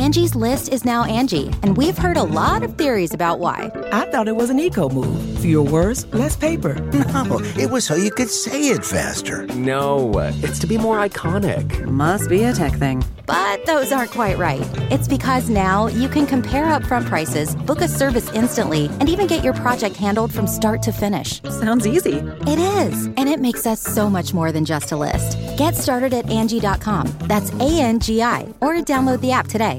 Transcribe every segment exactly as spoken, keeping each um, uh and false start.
Angie's List is now Angie, and we've heard a lot of theories about why. I thought it was an eco move. Fewer words, less paper. No, it was so you could say it faster. No, it's to be more iconic. Must be a tech thing. But those aren't quite right. It's because now you can compare upfront prices, book a service instantly, and even get your project handled from start to finish. Sounds easy. It is, and it makes us so much more than just a list. Get started at Angie dot com. That's A N G I, or download the app today.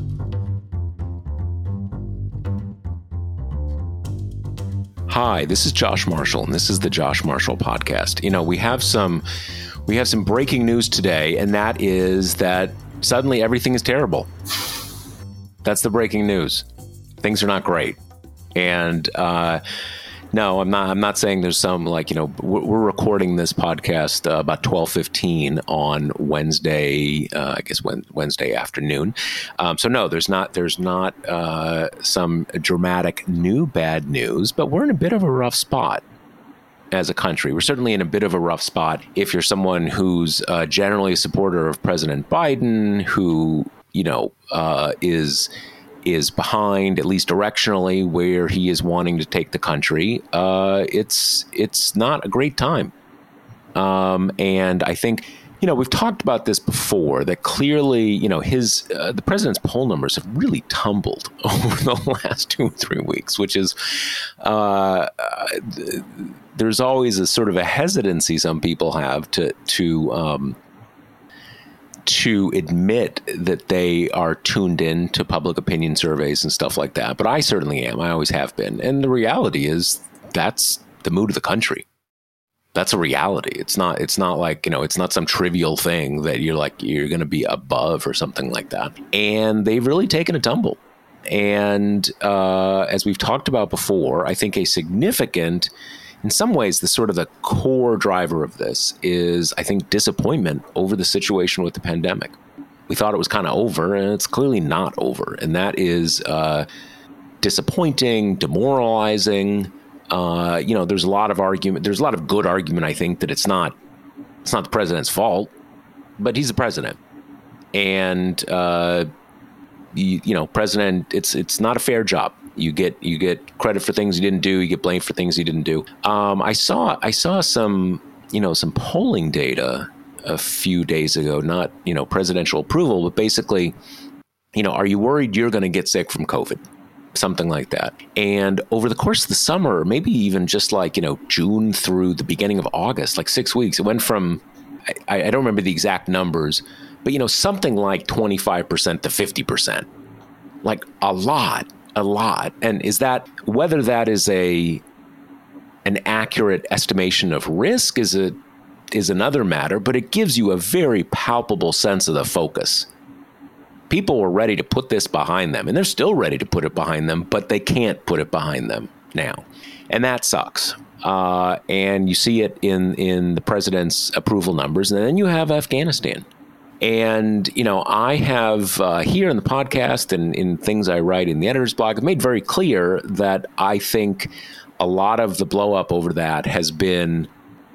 Hi, this is Josh Marshall, and this is the Josh Marshall Podcast. You know, we have some we have some breaking news today, and that is that suddenly everything is terrible. That's the breaking news. Things are not great. And uh, no, I'm not. I'm not saying there's some like you know we're, we're recording this podcast uh, about twelve fifteen on Wednesday. Uh, I guess Wednesday afternoon. Um, so no, there's not. There's not uh, some dramatic new bad news, but we're in a bit of a rough spot as a country. We're certainly in a bit of a rough spot if you're someone who's uh, generally a supporter of President Biden, who you know uh, is. is behind, at least directionally, where he is wanting to take the country. Uh, it's it's not a great time. Um, and I think, you know, we've talked about this before, that clearly, you know, his uh, the president's poll numbers have really tumbled over the last two or three weeks, which is, uh, uh, there's always a sort of a hesitancy some people have to, to, um, to admit that they are tuned in to public opinion surveys and stuff like that. But I certainly am. I always have been. And the reality is that's the mood of the country. That's a reality. It's not, it's not like, you know, it's not some trivial thing that you're like, you're going to be above or something like that. And they've really taken a tumble. And uh, as we've talked about before, I think a significant, in some ways, the sort of the core driver of this is, I think, disappointment over the situation with the pandemic. We thought it was kind of over, and it's clearly not over. And that is uh, disappointing, demoralizing. Uh, you know, there's a lot of argument. There's a lot of good argument, I think, that it's not it's not the president's fault, but he's the president. And, uh, you, you know, president, it's it's not a fair job. You get you get credit for things you didn't do. You get blamed for things you didn't do. Um, I saw I saw some you know some polling data a few days ago, not you know presidential approval, but basically, you know, are you worried you're going to get sick from COVID? Something like that. And over the course of the summer, maybe even just like you know June through the beginning of August, like six weeks, it went from I, I don't remember the exact numbers, but you know something like twenty-five percent to fifty percent, like a lot. A lot. And is that, whether that is a an accurate estimation of risk is a is another matter, but it gives you a very palpable sense of the focus. People were ready to put this behind them, and they're still ready to put it behind them, but they can't put it behind them now. And that sucks. Uh, and you see it in, in the president's approval numbers. And then you have Afghanistan. And, you know, I have uh, here in the podcast and in things I write in the editor's blog, I've made very clear that I think a lot of the blow up over that has been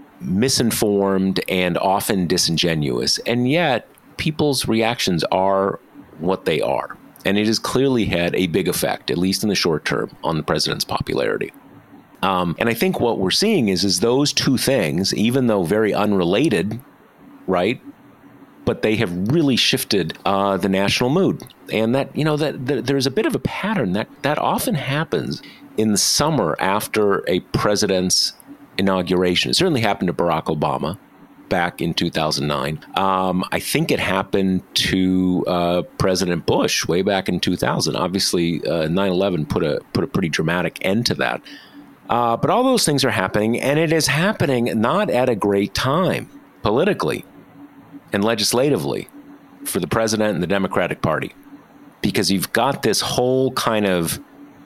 misinformed and often disingenuous. And yet people's reactions are what they are. And it has clearly had a big effect, at least in the short term, on the president's popularity. Um, and I think what we're seeing is, is those two things, even though very unrelated, right? But they have really shifted uh, the national mood. And that, you know, that, that there's a bit of a pattern that, that often happens in the summer after a president's inauguration. It certainly happened to Barack Obama back in two thousand nine. Um, I think it happened to uh, President Bush way back in two thousand. Obviously, uh, nine eleven put a put a pretty dramatic end to that. Uh, but all those things are happening, and it is happening not at a great time politically and legislatively for the president and the Democratic Party, because you've got this whole kind of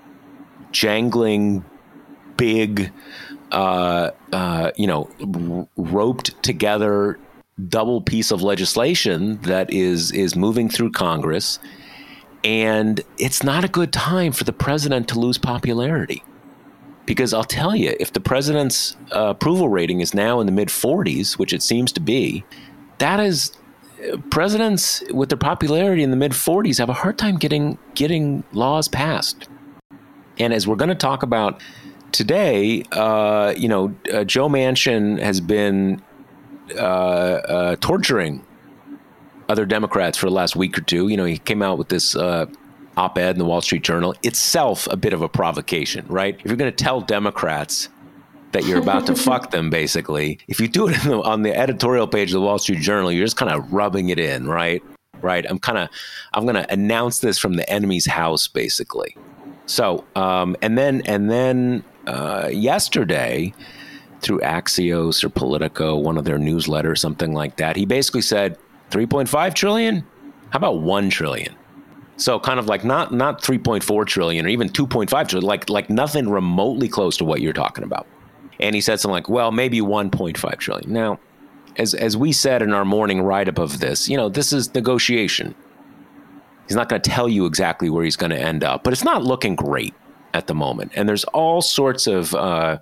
jangling, big, uh, uh, you know, r- roped together double piece of legislation that is is moving through Congress, and it's not a good time for the president to lose popularity. Because I'll tell you, if the president's uh, approval rating is now in the mid forties, which it seems to be, that is presidents with their popularity in the mid forties have a hard time getting getting laws passed. And as we're going to talk about today, uh, you know, uh, Joe Manchin has been uh, uh, torturing other Democrats for the last week or two. You know, he came out with this uh, op-ed in the Wall Street Journal, itself a bit of a provocation, right? If you're going to tell Democrats that you're about to fuck them, basically, if you do it in the, on the editorial page of the Wall Street Journal, you're just kind of rubbing it in, right? Right. I'm kind of, I'm going to announce this from the enemy's house, basically. So, um, and then, and then uh, yesterday, through Axios or Politico, one of their newsletters, something like that, he basically said, three point five trillion? How about one trillion? So kind of like not not three point four trillion or even two point five trillion, like like nothing remotely close to what you're talking about. And he said something like, well, maybe one point five trillion. Now, as as we said in our morning write-up of this, you know, this is negotiation. He's not going to tell you exactly where he's going to end up, but it's not looking great at the moment. And there's all sorts of uh,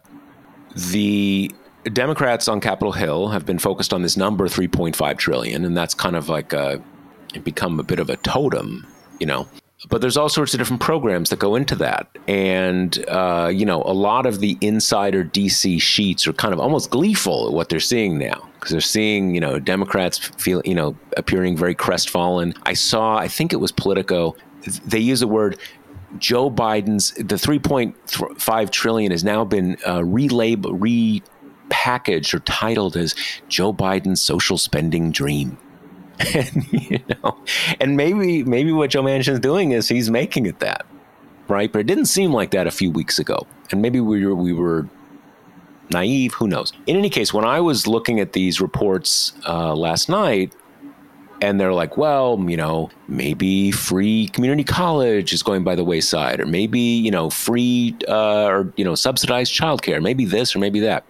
the Democrats on Capitol Hill have been focused on this number three point five trillion, and that's kind of like a, it become a bit of a totem, you know. But there's all sorts of different programs that go into that. And, uh, you know, a lot of the insider D C sheets are kind of almost gleeful at what they're seeing now, because they're seeing, you know, Democrats feel, you know, appearing very crestfallen. I saw, I think it was Politico, they use the word Joe Biden's, the three point five trillion has now been uh, relabeled, repackaged or titled as Joe Biden's social spending dream. And, you know, and maybe maybe what Joe Manchin's doing is he's making it that, right? But it didn't seem like that a few weeks ago. And maybe we were, we were naive. Who knows? In any case, when I was looking at these reports uh, last night, and they're like, well, you know, maybe free community college is going by the wayside, or maybe, you know, free uh, or, you know, subsidized childcare, maybe this or maybe that.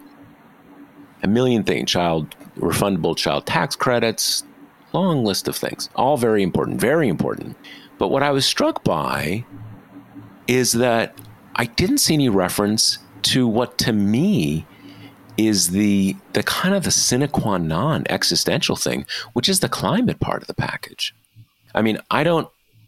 A million things, child refundable child tax credits, long list of things, all very important, very important. But what I was struck by is that I didn't see any reference to what to me is the the kind of the sine qua non existential thing, which is the climate part of the package. I mean, I don't,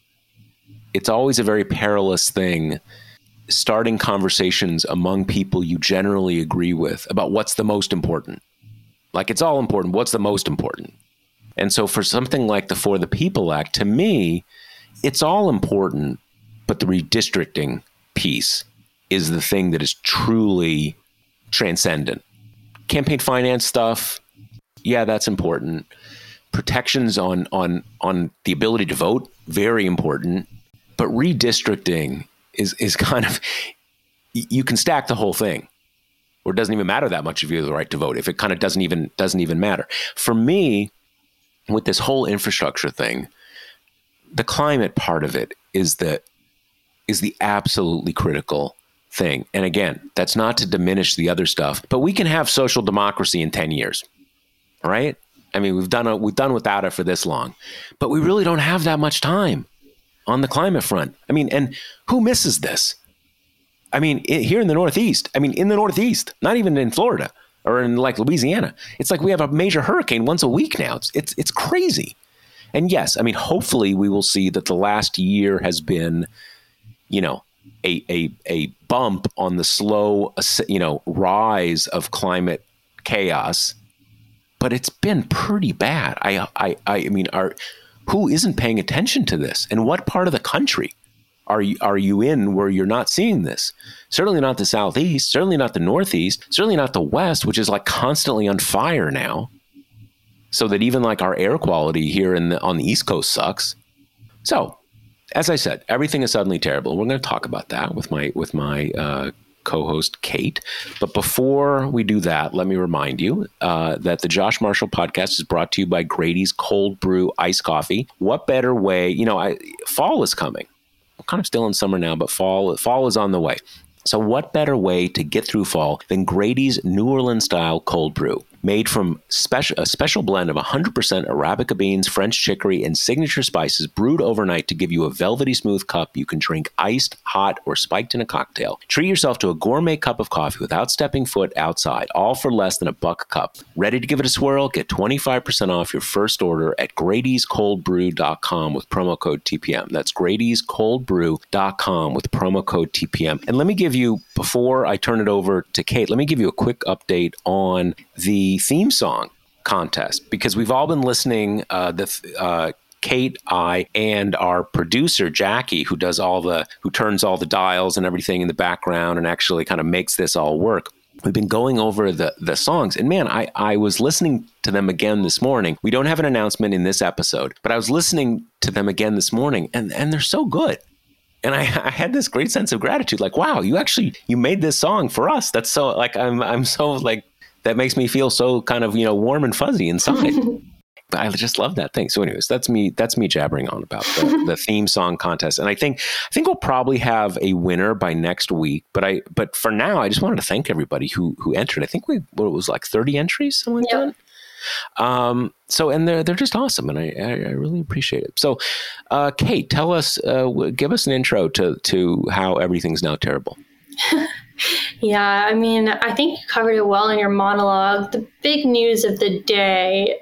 it's always a very perilous thing starting conversations among people you generally agree with about what's the most important. Like, it's all important. What's the most important? And so for something like the For the People Act, to me, it's all important, but the redistricting piece is the thing that is truly transcendent. Campaign finance stuff, yeah, that's important. Protections on on on the ability to vote, very important. But redistricting is is kind of, you can stack the whole thing, or it doesn't even matter that much if you have the right to vote, if it kind of doesn't even doesn't even matter. For me, with this whole infrastructure thing, the climate part of it is the is the absolutely critical thing. And again, that's not to diminish the other stuff, but we can have social democracy in ten years, right? I mean, we've done a, we've done without it for this long, but we really don't have that much time on the climate front. I mean, and who misses this? I mean, it, here in the Northeast, I mean, in the Northeast, not even in Florida or in like Louisiana, it's like we have a major hurricane once a week now. It's it's it's crazy. And yes, I mean, hopefully we will see that the last year has been, you know, a a a bump on the slow, you know, rise of climate chaos, but it's been pretty bad. I I I mean, are who isn't paying attention to this? And what part of the country are you are you in where you're not seeing this? Certainly not the Southeast, certainly not the Northeast, certainly not the West, which is like constantly on fire now. So that even like our air quality here in the, on the East Coast sucks. So, as I said, everything is suddenly terrible. We're going to talk about that with my with my uh, co-host Kate. But before we do that, let me remind you uh, that the Josh Marshall podcast is brought to you by Grady's Cold Brew Iced Coffee. What better way? You know, I, fall is coming. We're kind of still in summer now, but fall fall is on the way. So what better way to get through fall than Grady's New Orleans style cold brew? made from special a special blend of one hundred percent Arabica beans, French chicory, and signature spices brewed overnight to give you a velvety smooth cup you can drink iced, hot, or spiked in a cocktail. Treat yourself to a gourmet cup of coffee without stepping foot outside, all for less than a buck a cup. Ready to give it a swirl? Get twenty-five percent off your first order at Grady's Cold Brew dot com with promo code T P M. That's Grady's Cold Brew dot com with promo code T P M. And let me give you, before I turn it over to Kate, let me give you a quick update on the theme song contest, because we've all been listening, uh, the uh, Kate, I, and our producer, Jackie, who does all the, who turns all the dials and everything in the background and actually kind of makes this all work. We've been going over the the songs, and man, I, I was listening to them again this morning. We don't have an announcement in this episode, but I was listening to them again this morning, and, and they're so good. And I, I had this great sense of gratitude, like, wow, you actually, you made this song for us. That's so, like, I'm I'm so, like, that makes me feel so kind of, you know, warm and fuzzy inside. I just love that thing. So anyways, that's me, that's me jabbering on about the, the theme song contest. And I think, I think we'll probably have a winner by next week, but I, but for now, I just wanted to thank everybody who, who entered. I think we, what it was like thirty entries, something like yep. that. Um, so, and they're, they're just awesome. And I, I, I really appreciate it. So, uh, Kate, tell us, uh, give us an intro to, to how everything's now terrible. Yeah, I mean, I think you covered it well in your monologue. The big news of the day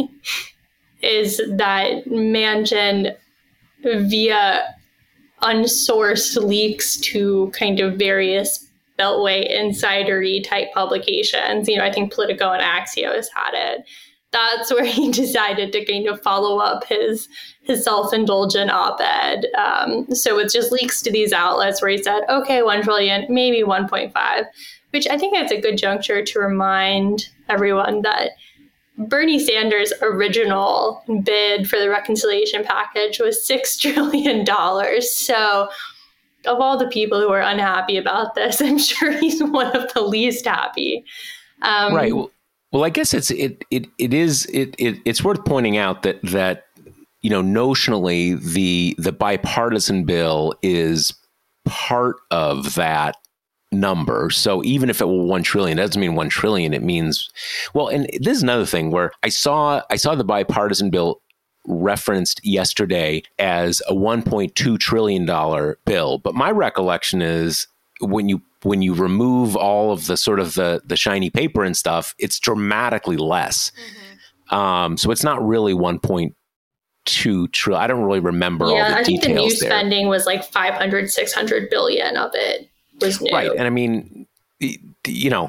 is that Manchin, via unsourced leaks to kind of various Beltway insidery type publications, you know, I think Politico and Axios had it. That's where he decided to kind of follow up his his self-indulgent op-ed. Um, so it's just leaks to these outlets where he said, okay, one trillion, maybe one point five, which I think that's a good juncture to remind everyone that Bernie Sanders' original bid for the reconciliation package was six trillion dollars. So of all the people who are unhappy about this, I'm sure he's one of the least happy. Um, right. Well, Well, I guess it's it it it is it, it it's worth pointing out that that you know notionally the the bipartisan bill is part of that number. So even if it were one trillion, that doesn't mean one trillion. It means well. And this is another thing where I saw I saw the bipartisan bill referenced yesterday as a one point two trillion dollar bill, but my recollection is when you when you remove all of the sort of the, the shiny paper and stuff, it's dramatically less. Mm-hmm. Um, so it's not really one point two trillion. I don't really remember yeah, all the I details think the new there. Spending was like five hundred, six hundred billion of it was new. Right. And I mean, you know,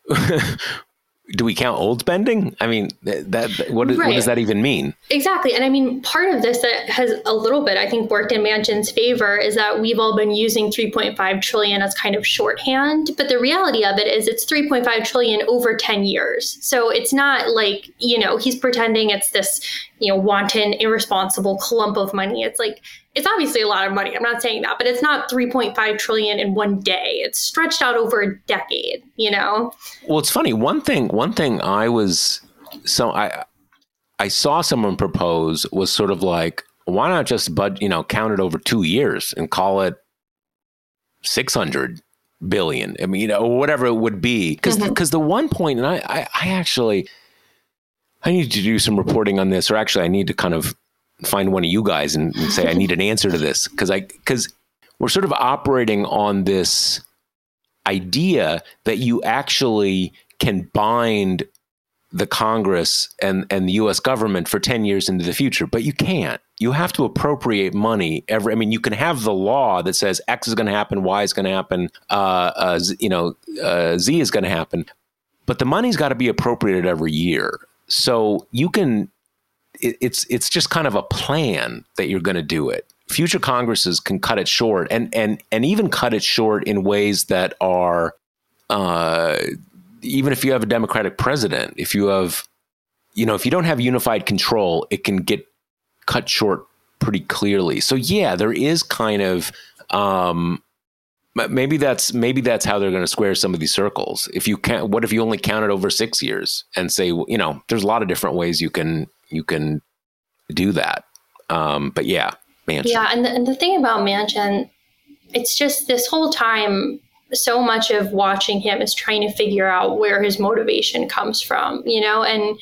do we count old spending? I mean, that, that what, right. what does that even mean? Exactly. And I mean, part of this that has a little bit, I think, worked in Manchin's favor is that we've all been using three point five trillion as kind of shorthand. But the reality of it is it's three point five trillion over ten years. So it's not like, you know, he's pretending it's this, you know, wanton, irresponsible clump of money. It's like, it's obviously a lot of money. I'm not saying that, but it's not three point five trillion in one day. It's stretched out over a decade, you know? Well, it's funny. One thing, one thing I was, so I, I saw someone propose was sort of like, why not just, bud, you know, count it over two years and call it six hundred billion? I mean, you know, whatever it would be. Because mm-hmm. because the one point, and I, I, I actually, I need to do some reporting on this, or actually I need to kind of find one of you guys and, and say, I need an answer to this. Because I, because we're sort of operating on this idea that you actually can bind the Congress and, and the U S government for ten years into the future, but you can't. You have to appropriate money every, I mean, you can have the law that says X is going to happen, Y is going to happen, uh, uh, you know, uh, Z is going to happen, but the money's got to be appropriated every year. So you can, it, it's, it's just kind of a plan that you're going to do it. Future Congresses can cut it short and, and, and even cut it short in ways that are, uh, even if you have a Democratic president, if you have, you know, if you don't have unified control, it can get cut short pretty clearly. So yeah, there is kind of, um, maybe that's, maybe that's how they're going to square some of these circles. If you can't, what if you only count it over six years and say, you know, there's a lot of different ways you can, you can do that. Um, but yeah, Manchin. Yeah. And the, and the thing about Manchin, it's just this whole time, so much of watching him is trying to figure out where his motivation comes from, you know, and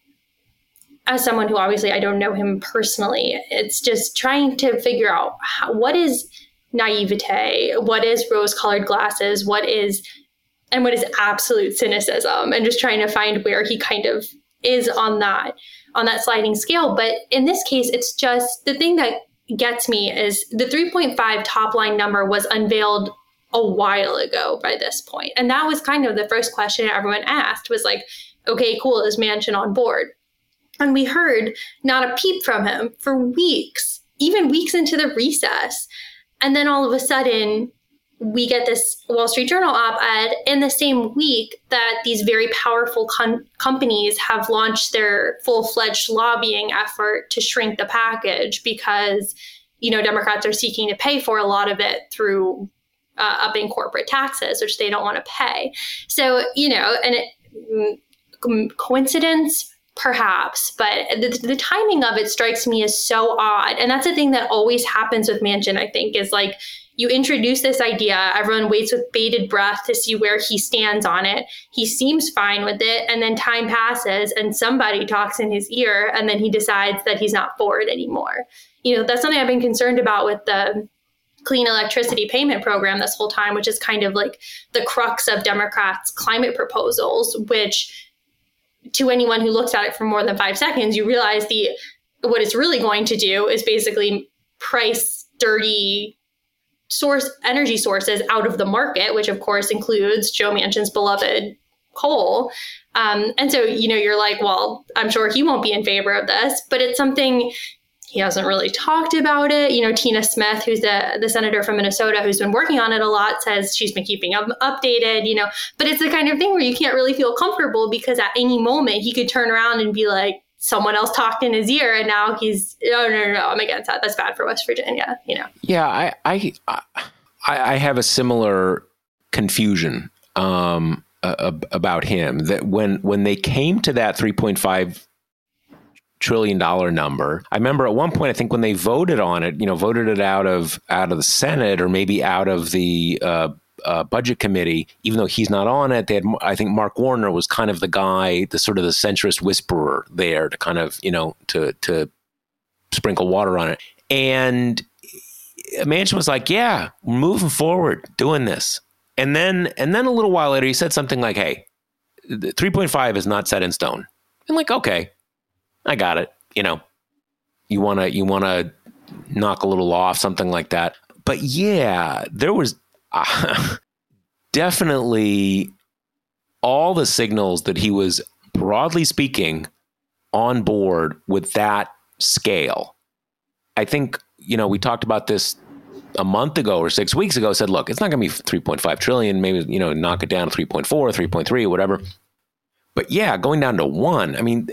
as someone who obviously I don't know him personally, it's just trying to figure out how, what is naivete, what is rose-colored glasses, what is, and what is absolute cynicism, and just trying to find where he kind of is on that, on that sliding scale. But in this case, it's just the thing that gets me is the three point five top line number was unveiled a while ago by this point. And that was kind of the first question everyone asked was like, okay, cool, is Manchin on board? And we heard not a peep from him for weeks, even weeks into the recess. And then all of a sudden, we get this Wall Street Journal op-ed in the same week that these very powerful com- companies have launched their full-fledged lobbying effort to shrink the package because, you know, Democrats are seeking to pay for a lot of it through uh, upping corporate taxes, which they don't want to pay. So, you know, and it, coincidence? Perhaps, but the, the timing of it strikes me as so odd. And that's the thing that always happens with Manchin, I think, is like you introduce this idea, everyone waits with bated breath to see where he stands on it. He seems fine with it. And then time passes and somebody talks in his ear and then he decides that he's not for it anymore. You know, that's something I've been concerned about with the clean electricity payment program this whole time, which is kind of like the crux of Democrats' climate proposals, which to anyone who looks at it for more than five seconds, you realize the what it's really going to do is basically price dirty source energy sources out of the market, which of course includes Joe Manchin's beloved coal. Um, and so, you know, you're like, well, I'm sure he won't be in favor of this, but it's something he hasn't really talked about it. You know, Tina Smith, who's the, the senator from Minnesota who's been working on it a lot, says she's been keeping up updated, you know, but it's the kind of thing where you can't really feel comfortable because at any moment he could turn around and be like, someone else talked in his ear and now he's, no, no, no, no, I'm against that. That's bad for West Virginia, you know? Yeah, I I, I, I have a similar confusion um, uh, about him that when, when they came to that three point five trillion dollar number. I remember at one point, I think when they voted on it, you know, voted it out of out of the Senate or maybe out of the uh, uh, budget committee, even though he's not on it. They had, I think Mark Warner was kind of the guy, the sort of the centrist whisperer there to kind of, you know, to to sprinkle water on it. And Manchin was like, yeah, we're moving forward, doing this. And then and then a little while later, he said something like, hey, three point five is not set in stone. I'm like, okay. I got it. You know, you want to you want to knock a little off, something like that. But yeah, there was uh, definitely all the signals that he was, broadly speaking, on board with that scale. I think, you know, we talked about this a month ago or six weeks ago, said, look, it's not going to be three point five trillion, maybe, you know, knock it down to three point four, three point three, whatever. But yeah, going down to one, I mean,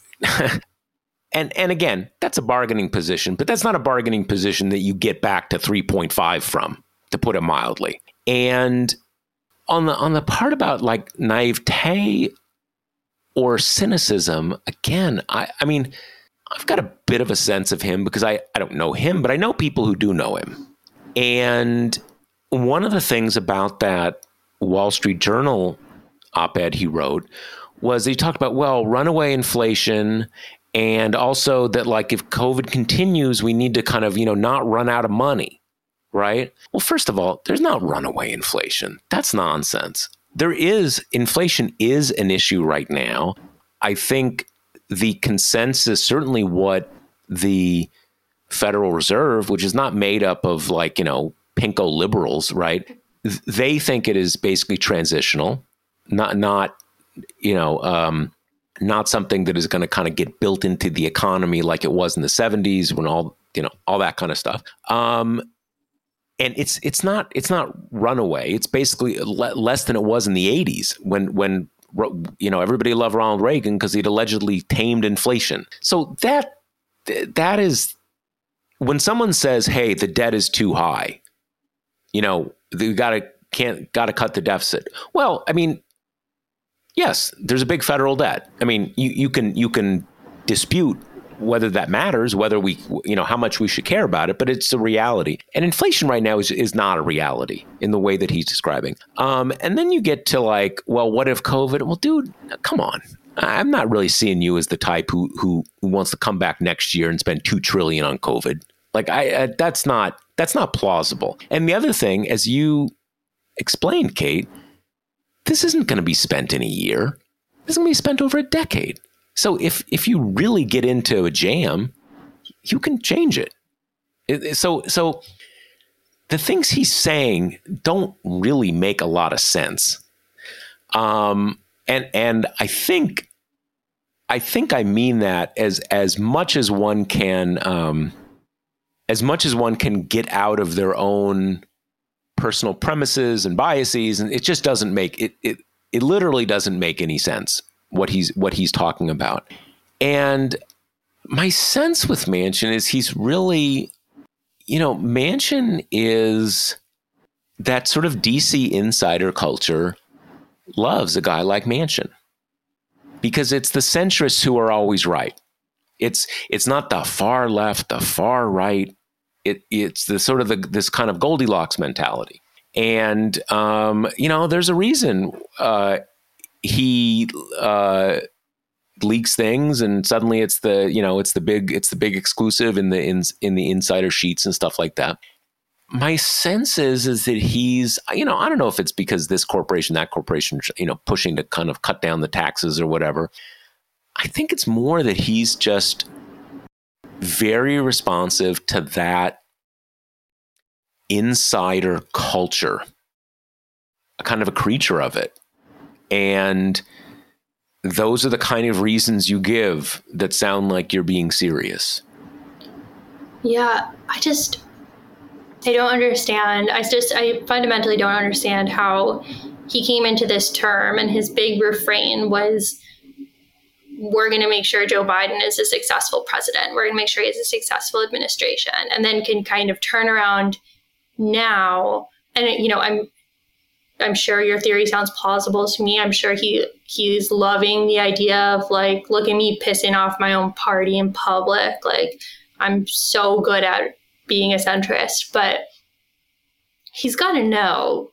and and again, that's a bargaining position, but that's not a bargaining position that you get back to three point five from, to put it mildly. And on the on the part about like naivete or cynicism, again, I, I mean, I've got a bit of a sense of him because I, I don't know him, but I know people who do know him. And one of the things about that Wall Street Journal op-ed he wrote was he talked about, well, runaway inflation, and also that like if COVID continues, we need to kind of, you know, not run out of money, right? Well, first of all, there's not runaway inflation. That's nonsense. There is, inflation is an issue right now. I think the consensus, certainly what the Federal Reserve, which is not made up of like, you know, pinko liberals, right? They think it is basically transitional, not, not, you know, um, not something that is going to kind of get built into the economy like it was in the seventies when all, you know, all that kind of stuff. Um, and it's, it's not, it's not runaway. It's basically le- less than it was in the eighties when, when, you know, everybody loved Ronald Reagan because he'd allegedly tamed inflation. So that, that is when someone says, hey, the debt is too high, you know, you gotta, can't, gotta cut the deficit. Well, I mean, yes, there's a big federal debt. I mean, you, you can you can dispute whether that matters, whether we, you know, how much we should care about it, but it's a reality. And inflation right now is, is not a reality in the way that he's describing. Um, and then you get to like, well, what if COVID? Well, dude, come on. I'm not really seeing you as the type who, who, who wants to come back next year and spend two trillion dollars on COVID. Like I, I, that's not, that's not plausible. And the other thing, as you explained, Kate, this isn't going to be spent in a year. This is going to be spent over a decade. So if if you really get into a jam, you can change it. it. So so the things he's saying don't really make a lot of sense. Um, and and I think I think I mean that as as much as one can um, as much as one can get out of their own personal premises and biases, and it just doesn't make it it it literally doesn't make any sense what he's what he's talking about. And my sense with Manchin is he's really, you know, Manchin is that sort of D C insider culture loves a guy like Manchin because it's the centrists who are always right. It's it's not the far left, the far right. It it's the sort of the, this kind of Goldilocks mentality. And um, you know, there's a reason uh, he uh, leaks things, and suddenly it's the you know it's the big it's the big exclusive in the in, in the insider sheets and stuff like that. My sense is is that he's you know I don't know if it's because this corporation, that corporation, you know, pushing to kind of cut down the taxes or whatever. I think it's more that he's just very responsive to that insider culture, a kind of a creature of it. And those are the kind of reasons you give that sound like you're being serious. Yeah, I just, I don't understand. I just, I fundamentally don't understand how he came into this term and his big refrain was, we're going to make sure Joe Biden is a successful president. We're going to make sure he has a successful administration, and then can kind of turn around now. And, you know, I'm, I'm sure your theory sounds plausible to me. I'm sure he he's loving the idea of like, look at me pissing off my own party in public. Like, I'm so good at being a centrist, but he's got to know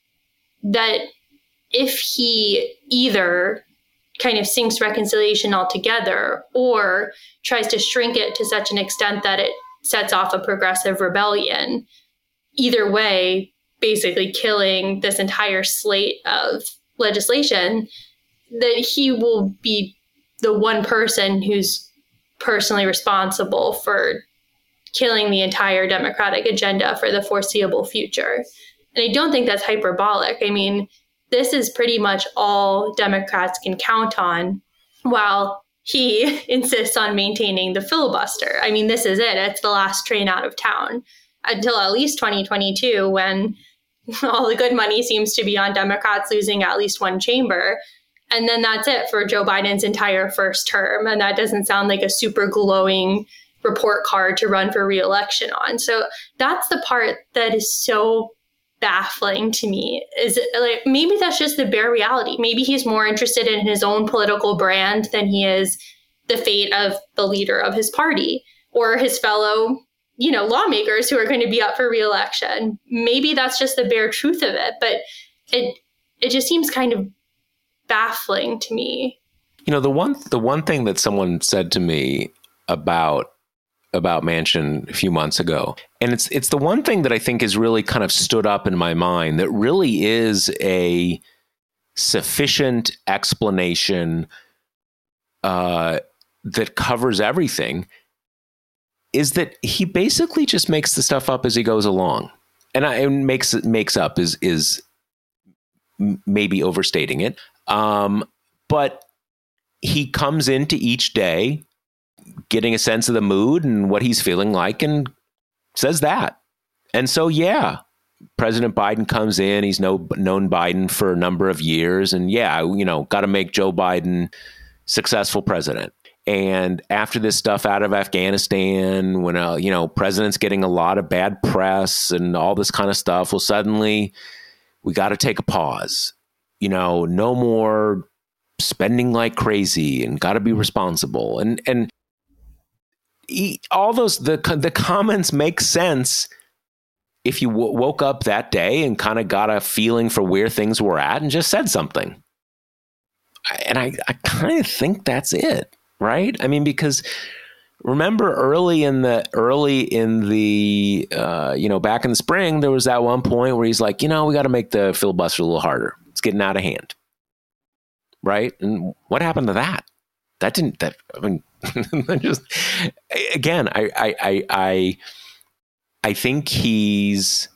that if he either kind of sinks reconciliation altogether or tries to shrink it to such an extent that it sets off a progressive rebellion, either way, basically killing this entire slate of legislation, that he will be the one person who's personally responsible for killing the entire Democratic agenda for the foreseeable future. And I don't think that's hyperbolic. I mean, this is pretty much all Democrats can count on while he insists on maintaining the filibuster. I mean, this is it. It's the last train out of town until at least twenty twenty-two, when all the good money seems to be on Democrats losing at least one chamber. And then that's it for Joe Biden's entire first term. And that doesn't sound like a super glowing report card to run for re-election on. So that's the part that is so baffling to me. Is it like, maybe that's just the bare reality. Maybe he's more interested in his own political brand than he is the fate of the leader of his party or his fellow, you know, lawmakers who are going to be up for re-election. Maybe that's just the bare truth of it, but it it just seems kind of baffling to me. You know, the one the one thing that someone said to me about about Manchin a few months ago, and it's it's the one thing that I think has really kind of stood up in my mind that really is a sufficient explanation uh, that covers everything, is that he basically just makes the stuff up as he goes along. And I and makes makes up is is maybe overstating it. Um, but he comes into each day getting a sense of the mood and what he's feeling like and says that. And so, yeah, President Biden comes in. He's no, known Biden for a number of years. And yeah, you know, got to make Joe Biden successful president. And after this stuff out of Afghanistan, when, uh, you know, president's getting a lot of bad press and all this kind of stuff, well, suddenly we got to take a pause. You know, no more spending like crazy and got to be responsible. And, and he, all those the the comments make sense if you w- woke up that day and kind of got a feeling for where things were at and just said something. And I, I kind of think that's it, right? I mean, because remember early in the early in the uh, you know, back in the spring, there was that one point where he's like, you know, we got to make the filibuster a little harder. It's getting out of hand, right? And what happened to that? That didn't. That I mean, just again, I I I I, I think he's.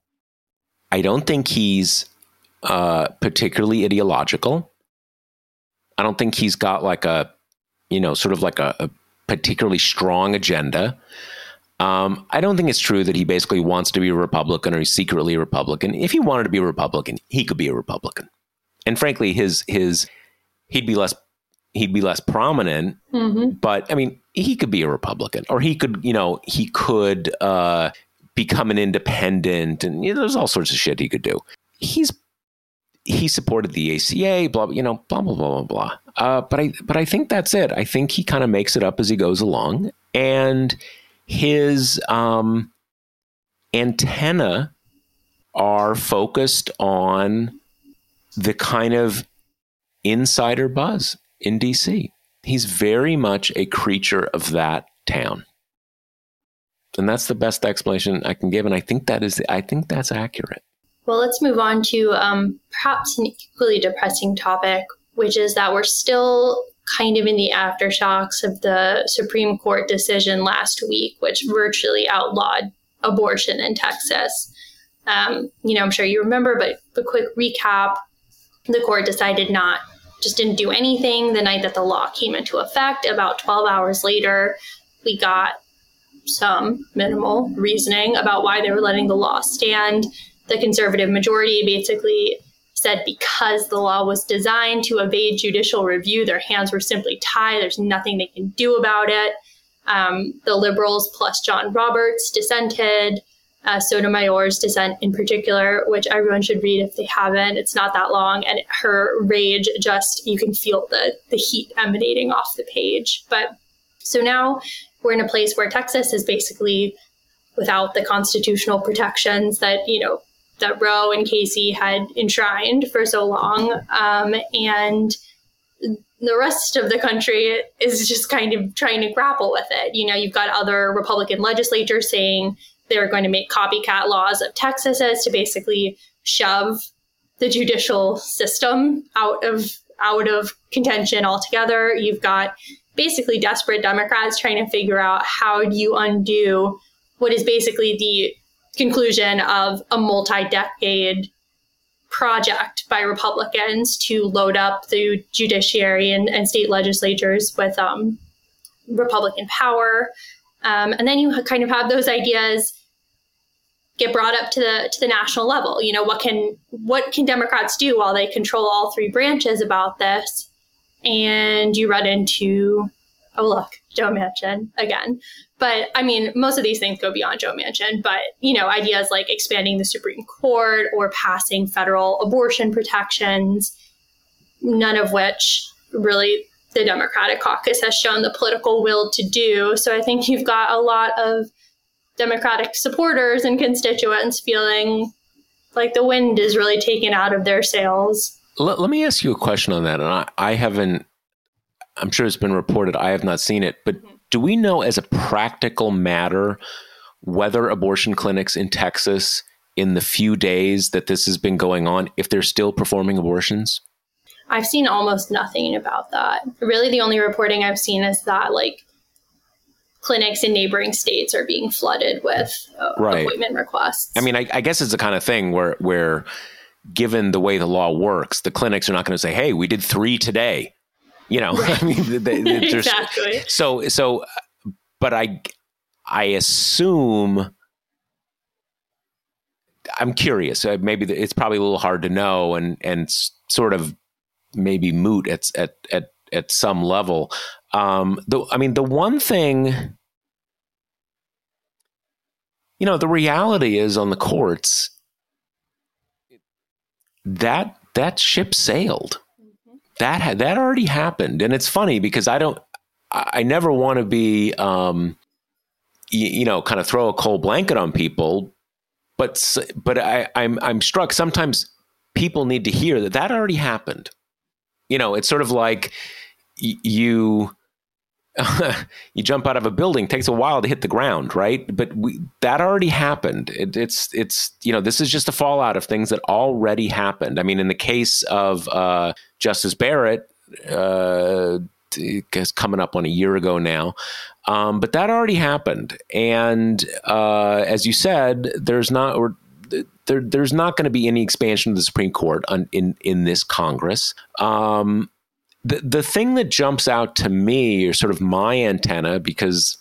I don't think he's uh, particularly ideological. I don't think he's got like a, you know, sort of like a, a particularly strong agenda. Um, I don't think it's true that he basically wants to be a Republican or he's secretly a Republican. If he wanted to be a Republican, he could be a Republican. And frankly, his his he'd be less he'd be less prominent. Mm-hmm. But I mean, he could be a Republican, or he could, you know, he could uh, become an independent, and you know, there's all sorts of shit he could do. He's He supported the A C A, blah, you know, blah, blah, blah, blah, blah. Uh, but I, but I think that's it. I think he kind of makes it up as he goes along, and his um, antenna are focused on the kind of insider buzz in D C. He's very much a creature of that town, and that's the best explanation I can give. And I think that is, I think that's accurate. Well, let's move on to um, perhaps an equally depressing topic, which is that we're still kind of in the aftershocks of the Supreme Court decision last week, which virtually outlawed abortion in Texas. Um, you know, I'm sure you remember, but a quick recap, the court decided not, just didn't do anything the night that the law came into effect. About twelve hours later, we got some minimal reasoning about why they were letting the law stand. The conservative majority basically said because the law was designed to evade judicial review, their hands were simply tied. There's nothing they can do about it. Um, the liberals plus John Roberts dissented. Uh, Sotomayor's dissent in particular, which everyone should read if they haven't. It's not that long. And her rage, just, you can feel the, the heat emanating off the page. But so now we're in a place where Texas is basically without the constitutional protections that, you know, that Roe and Casey had enshrined for so long. Um, and the rest of the country is just kind of trying to grapple with it. You know, you've got other Republican legislators saying they're going to make copycat laws of Texas's to basically shove the judicial system out of out of contention altogether. You've got basically desperate Democrats trying to figure out how do you undo what is basically the conclusion of a multi-decade project by Republicans to load up the judiciary and, and state legislatures with um, Republican power. Um, and then you kind of have those ideas get brought up to the to the national level. You know, what can what can Democrats do while they control all three branches about this? And you run into, oh, look, Joe Manchin again. But I mean, most of these things go beyond Joe Manchin. But, you know, ideas like expanding the Supreme Court or passing federal abortion protections, none of which really the Democratic caucus has shown the political will to do. So I think you've got a lot of Democratic supporters and constituents feeling like the wind is really taken out of their sails. Let, let me ask you a question on that. And I, I haven't, I'm sure it's been reported, I have not seen it, but mm-hmm. do we know as a practical matter whether abortion clinics in Texas in the few days that this has been going on, if they're still performing abortions? I've seen almost nothing about that. Really, the only reporting I've seen is that like clinics in neighboring states are being flooded with uh, right. appointment requests. I mean, I, I guess it's the kind of thing where, where given the way the law works, the clinics are not going to say, hey, we did three today. You know, right. I mean, they, they, exactly. So, so, but I, I assume, I'm curious. Uh, maybe it's probably a little hard to know, and and sort of maybe moot at at at at some level. Um, the, I mean, the one thing, you know, the reality is on the courts that that ship sailed. That that already happened. And it's funny because I don't, I never want to be, um, you, you know, kind of throw a cold blanket on people. But but I, I'm I'm struck. Sometimes people need to hear that that already happened. You know, it's sort of like y- you you jump out of a building. It takes a while to hit the ground, right? But we, that already happened. It, it's it's you know, this is just a fallout of things that already happened. I mean, in the case of uh, Justice Barrett, uh, it's coming up on a year ago now. Um, but that already happened. And uh, as you said, there's not or there, there's not going to be any expansion of the Supreme Court on, in, in this Congress. Um, the, the thing that jumps out to me, or sort of my antenna, because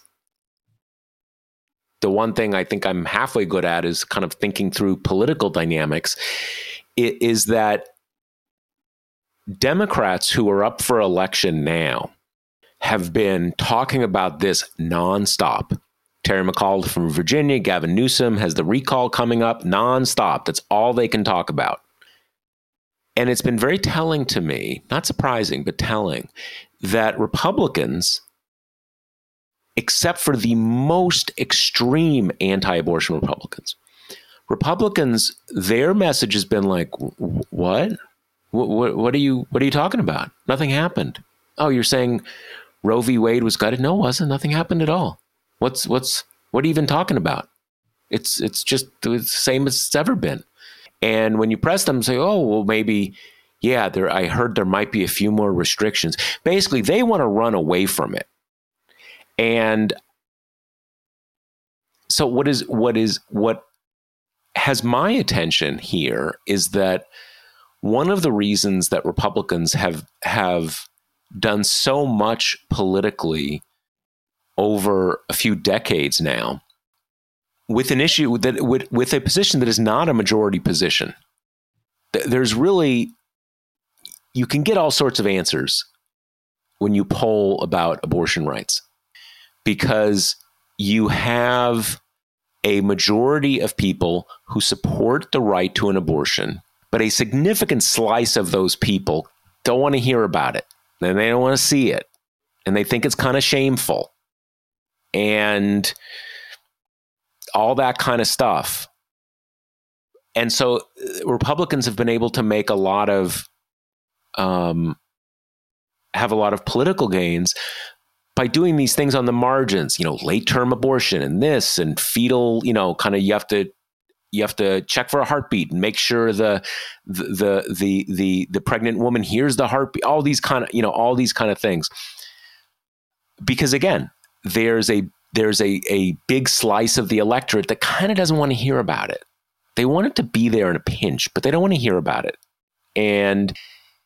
the one thing I think I'm halfway good at is kind of thinking through political dynamics, is that Democrats who are up for election now have been talking about this nonstop. Terry McAuliffe from Virginia, Gavin Newsom has the recall coming up nonstop. That's all they can talk about. And it's been very telling to me, not surprising, but telling, that Republicans, except for the most extreme anti-abortion Republicans, Republicans, their message has been like, what? What, what, what are you, what are you talking about? Nothing happened. Oh, you're saying Roe v. Wade was gutted? No, it wasn't. Nothing happened at all. What's, what's, what are you even talking about? It's, it's just the same as it's ever been. And when you press them, say, oh, well, maybe, yeah, there, I heard there might be a few more restrictions. Basically, they want to run away from it. And so what is, what is, what has my attention here is that one of the reasons that Republicans have have done so much politically over a few decades now with an issue that with, with a position that is not a majority position, there's really, you can get all sorts of answers when you poll about abortion rights, because you have a majority of people who support the right to an abortion, but a significant slice of those people don't want to hear about it, and they don't want to see it, and they think it's kind of shameful, and all that kind of stuff. And so Republicans have been able to make a lot of, um, have a lot of political gains by doing these things on the margins, you know, late-term abortion and this and fetal, you know, kind of you have to, you have to check for a heartbeat and make sure the, the, the, the, the pregnant woman hears the heartbeat, all these kind of, you know, all these kind of things. Because again, there's a, there's a, a big slice of the electorate that kind of doesn't want to hear about it. They want it to be there in a pinch, but they don't want to hear about it. And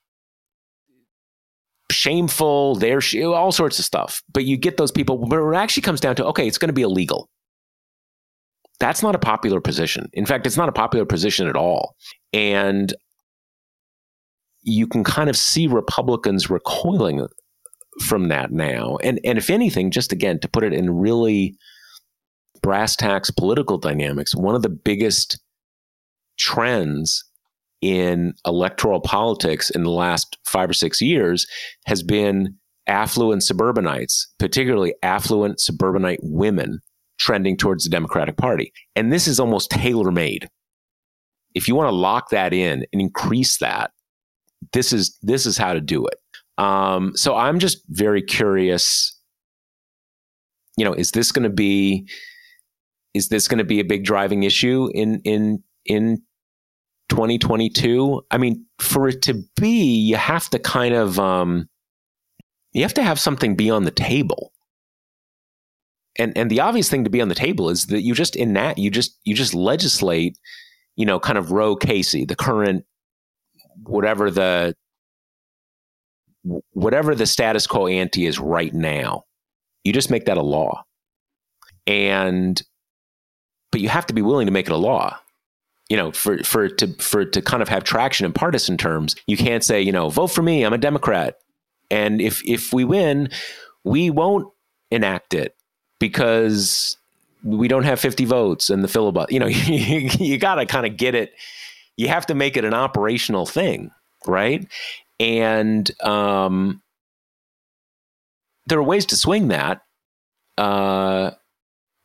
shameful, they're sh- all sorts of stuff. But you get those people, but it actually comes down to, okay, it's going to be illegal. That's not a popular position. In fact, it's not a popular position at all. And you can kind of see Republicans recoiling from that now. And, and if anything, just again, to put it in really brass tacks political dynamics, one of the biggest trends in electoral politics in the last five or six years has been affluent suburbanites, particularly affluent suburbanite women, trending towards the Democratic Party. And this is almost tailor-made. If you want to lock that in and increase that, this is this is how to do it. Um, so I'm just very curious, you know, is this going to be is this going to be a big driving issue in in in twenty twenty-two? I mean, for it to be, you have to kind of um, you have to have something be on the table. And and the obvious thing to be on the table is that you just enact, you just you just legislate, you know, kind of Roe Casey, the current whatever the whatever the status quo ante is right now. You just make that a law. And but you have to be willing to make it a law. You know, for for it to for it to kind of have traction in partisan terms, you can't say, you know, vote for me, I'm a Democrat. And if if we win, we won't enact it, because we don't have fifty votes and the filibuster. You know, you, you got to kind of get it. You have to make it an operational thing, right? And um, there are ways to swing that. Uh,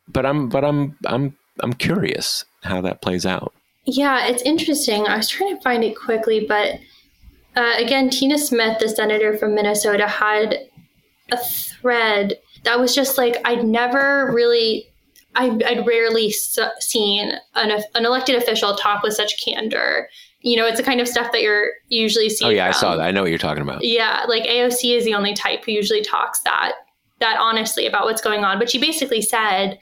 but I'm but I'm I'm I'm curious how that plays out. Yeah, it's interesting. I was trying to find it quickly, but uh, again, Tina Smith, the senator from Minnesota, had a thread that was just like, I'd never really, I, I'd rarely su- seen an, an elected official talk with such candor. You know, it's the kind of stuff that you're usually seeing. Oh yeah, from, I saw that. I know what you're talking about. Yeah, like A O C is the only type who usually talks that that honestly about what's going on. But she basically said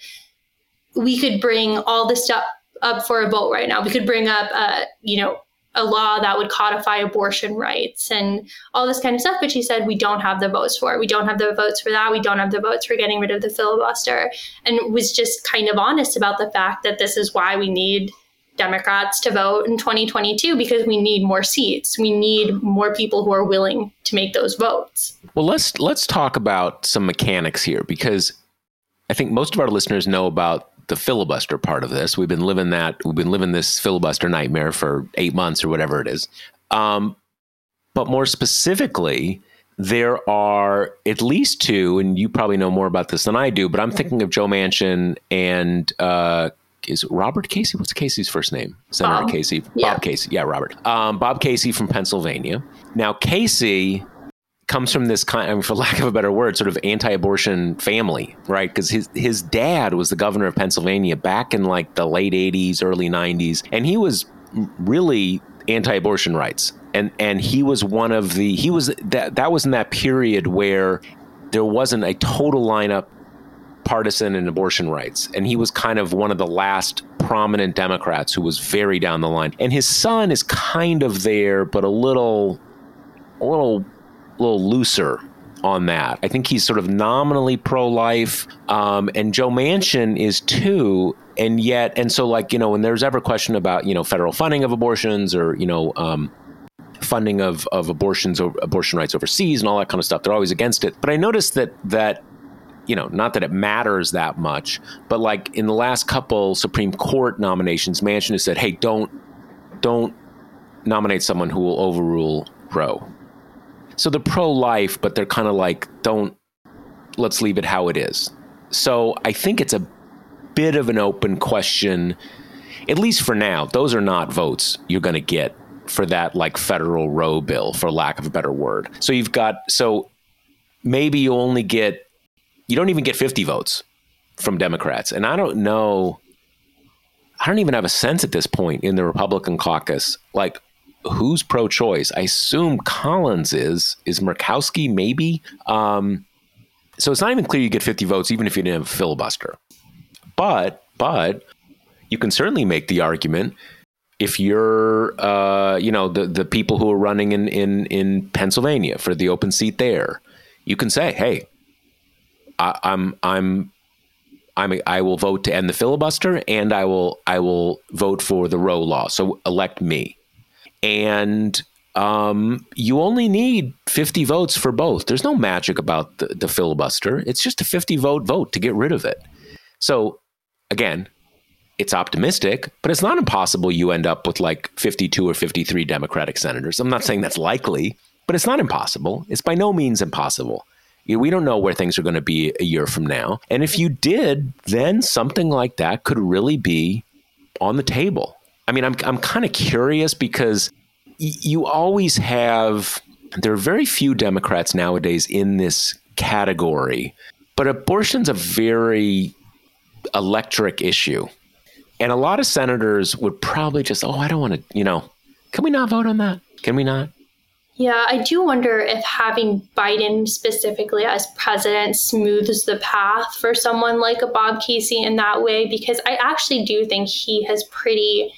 we could bring all this stuff up for a vote right now. We could bring up, uh, you know, a law that would codify abortion rights and all this kind of stuff. But she said, we don't have the votes for it. We don't have the votes for that. We don't have the votes for getting rid of the filibuster. And was just kind of honest about the fact that this is why we need Democrats to vote in twenty twenty-two, because we need more seats. We need more people who are willing to make those votes. Well, let's let's talk about some mechanics here, because I think most of our listeners know about the filibuster part of this. We've been living that. We've been living this filibuster nightmare for eight months or whatever it is. Um, but more specifically, there are at least two, and you probably know more about this than I do, but I'm thinking of Joe Manchin and uh, is it Robert Casey? What's Casey's first name? Senator Bob. Casey. Yeah. Bob Casey. Yeah, Robert. Um, Bob Casey from Pennsylvania. Now, Casey comes from this kind, I mean, for lack of a better word, sort of anti-abortion family, right? Because his his dad was the governor of Pennsylvania back in like the late eighties, early nineties, and he was really anti-abortion rights. And and he was one of the he was that that was in that period where there wasn't a total lineup partisan in abortion rights, and he was kind of one of the last prominent Democrats who was very down the line. And his son is kind of there, but a little, a little. little looser on that. I think he's sort of nominally pro-life, um, and Joe Manchin is too. And yet, and so like, you know, when there's ever a question about, you know, federal funding of abortions or, you know, um, funding of, of abortions, or abortion rights overseas and all that kind of stuff, they're always against it. But I noticed that, that, you know, not that it matters that much, but like in the last couple Supreme Court nominations, Manchin has said, hey, don't, don't nominate someone who will overrule Roe. So they're pro-life, but they're kind of like, don't, let's leave it how it is. So I think it's a bit of an open question, at least for now. Those are not votes you're going to get for that like federal Roe bill, for lack of a better word. So you've got, so maybe you only get, you don't even get fifty votes from Democrats. And I don't know, I don't even have a sense at this point in the Republican caucus, like, who's pro-choice? I assume Collins is. Is Murkowski maybe? Um, so it's not even clear you get fifty votes, even if you didn't have a filibuster. But, but you can certainly make the argument if you're, uh, you know, the, the people who are running in, in, in Pennsylvania for the open seat there, you can say, hey, I, I'm, I'm, I'm, I will vote to end the filibuster, and I will, I will vote for the Roe law. So elect me. And um, you only need fifty votes for both. There's no magic about the, the filibuster. It's just a fifty vote vote to get rid of it. So again, it's optimistic, but it's not impossible you end up with like fifty-two or fifty-three Democratic senators. I'm not saying that's likely, but it's not impossible. It's by no means impossible. You know, we don't know where things are going to be a year from now. And if you did, then something like that could really be on the table. I mean, I'm I'm kind of curious because y- you always have, there are very few Democrats nowadays in this category, but abortion's a very electric issue. And a lot of senators would probably just, oh, I don't want to, you know, can we not vote on that? Can we not? Yeah, I do wonder if having Biden specifically as president smooths the path for someone like a Bob Casey in that way, because I actually do think he has pretty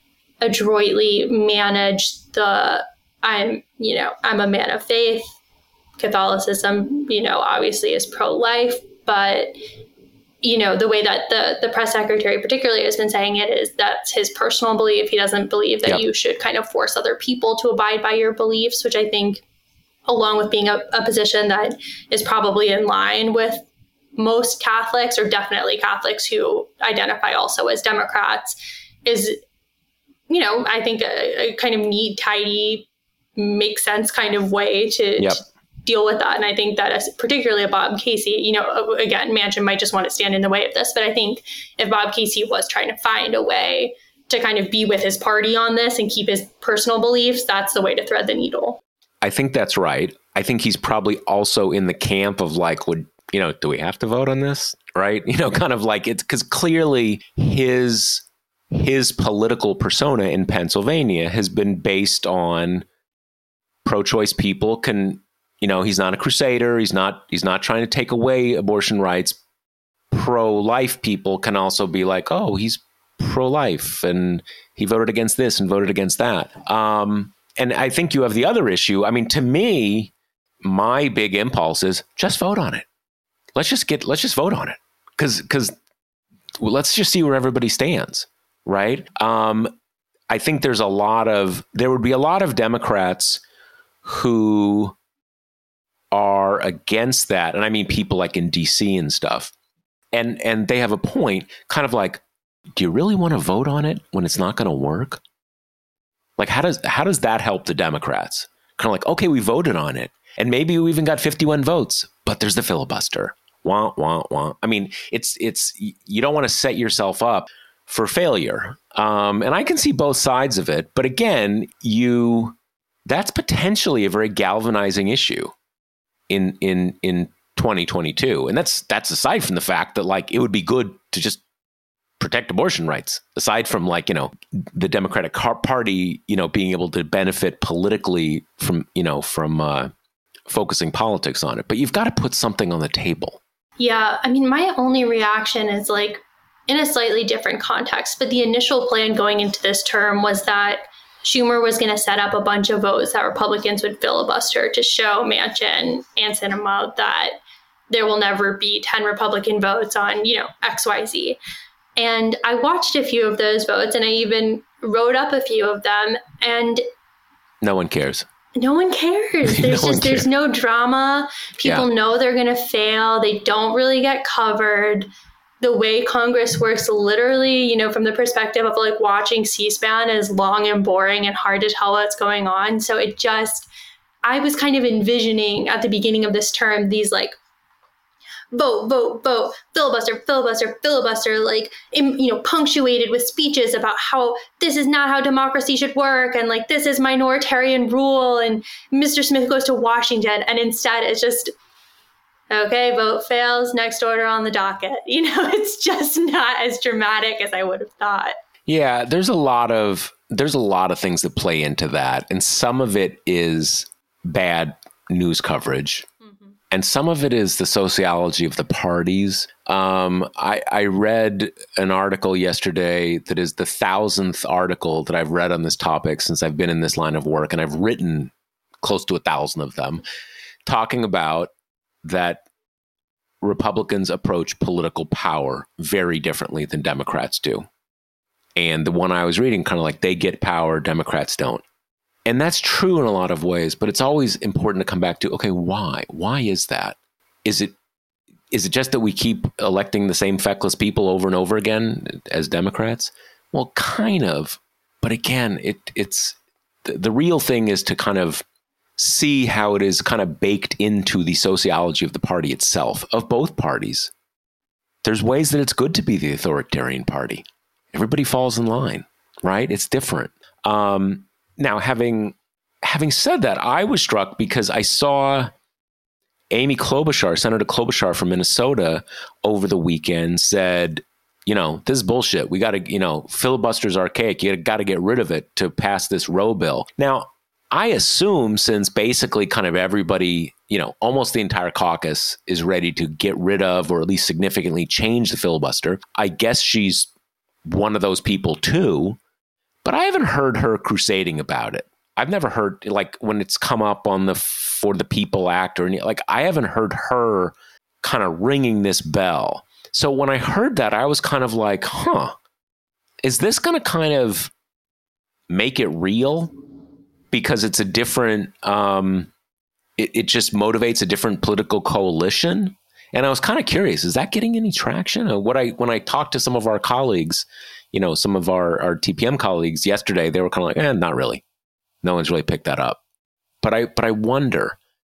adroitly managed the, I'm, you know, I'm a man of faith. Catholicism, you know, obviously is pro-life, but, you know, the way that the, the press secretary particularly has been saying it is that's his personal belief. He doesn't believe that yep. you should kind of force other people to abide by your beliefs, which I think, along with being a, a position that is probably in line with most Catholics, or definitely Catholics who identify also as Democrats, is, you know, I think a, a kind of neat, tidy, make sense kind of way to, yep. deal with that. And I think that as particularly Bob Casey, you know, again, Manchin might just want to stand in the way of this. But I think if Bob Casey was trying to find a way to kind of be with his party on this and keep his personal beliefs, that's the way to thread the needle. I think that's right. I think he's probably also in the camp of like, would, you know, do we have to vote on this? Right. You know, kind of like it's because clearly his his political persona in Pennsylvania has been based on pro-choice people can, you know, he's not a crusader. He's not he's not trying to take away abortion rights. Pro-life people can also be like, oh, he's pro-life and he voted against this and voted against that. Um, and I think you have the other issue. I mean, to me, my big impulse is just vote on it. Let's just get let's just vote on it because because well, let's just see where everybody stands. Right. Um, I think there's a lot of there would be a lot of Democrats who are against that. And I mean, people like in D C and stuff. And and they have a point kind of like, do you really want to vote on it when it's not going to work? Like, how does how does that help the Democrats? Kind of like, OK, we voted on it and maybe we even got fifty-one votes, but there's the filibuster. Wah, wah, wah. I mean, it's it's you don't want to set yourself up for failure. Um, and I can see both sides of it. But again, you that's potentially a very galvanizing issue in in in twenty twenty-two. And that's that's aside from the fact that like it would be good to just protect abortion rights, aside from like, you know, the Democratic Party, you know, being able to benefit politically from, you know, from uh, focusing politics on it. But you've got to put something on the table. Yeah. I mean, my only reaction is like, in a slightly different context, but the initial plan going into this term was that Schumer was going to set up a bunch of votes that Republicans would filibuster to show Manchin and Sinema that there will never be ten Republican votes on, you know, X Y Z. And I watched a few of those votes and I even wrote up a few of them and no one cares. No one cares. There's no just, there's no drama. People yeah. know they're going to fail. They don't really get covered. The way Congress works literally, you know, from the perspective of like watching C-SPAN is long and boring and hard to tell what's going on. So it just, I was kind of envisioning at the beginning of this term, these like vote, vote, vote, filibuster, filibuster, filibuster, like, in, you know, punctuated with speeches about how this is not how democracy should work. And like, this is minoritarian rule. And Mister Smith goes to Washington. And instead it's just, okay, vote fails, next order on the docket. You know, it's just not as dramatic as I would have thought. Yeah, there's a lot of there's a lot of things that play into that. And some of it is bad news coverage. Mm-hmm. And some of it is the sociology of the parties. Um, I, I read an article yesterday that is the thousandth article that I've read on this topic since I've been in this line of work. And I've written close to a thousand of them talking about that Republicans approach political power very differently than Democrats do. And the one I was reading kind of like they get power, Democrats don't. And that's true in a lot of ways, but it's always important to come back to, okay, why? Why is that? Is it is it just that we keep electing the same feckless people over and over again as Democrats? Well, kind of. But again, it it's the, the real thing is to kind of see how it is kind of baked into the sociology of the party itself, of both parties. There's ways that it's good to be the authoritarian party. Everybody falls in line, right? It's different. Um, now, having having said that, I was struck because I saw Amy Klobuchar, Senator Klobuchar from Minnesota, over the weekend said, you know, this is bullshit. We got to, you know, filibuster's archaic. You got to get rid of it to pass this Roe bill. Now, I assume since basically kind of everybody, you know, almost the entire caucus is ready to get rid of or at least significantly change the filibuster, I guess she's one of those people too. But I haven't heard her crusading about it. I've never heard, like, when it's come up on the For the People Act or any, like, I haven't heard her kind of ringing this bell. So when I heard that, I was kind of like, huh, is this going to kind of make it real? Because it's a different, um, it, it just motivates a different political coalition. And I was kind of curious, is that getting any traction? Or what I, when I talked to some of our colleagues, you know, some of our, our T P M colleagues yesterday, they were kind of like, eh, not really. No one's really picked that up. But I, but I wonder,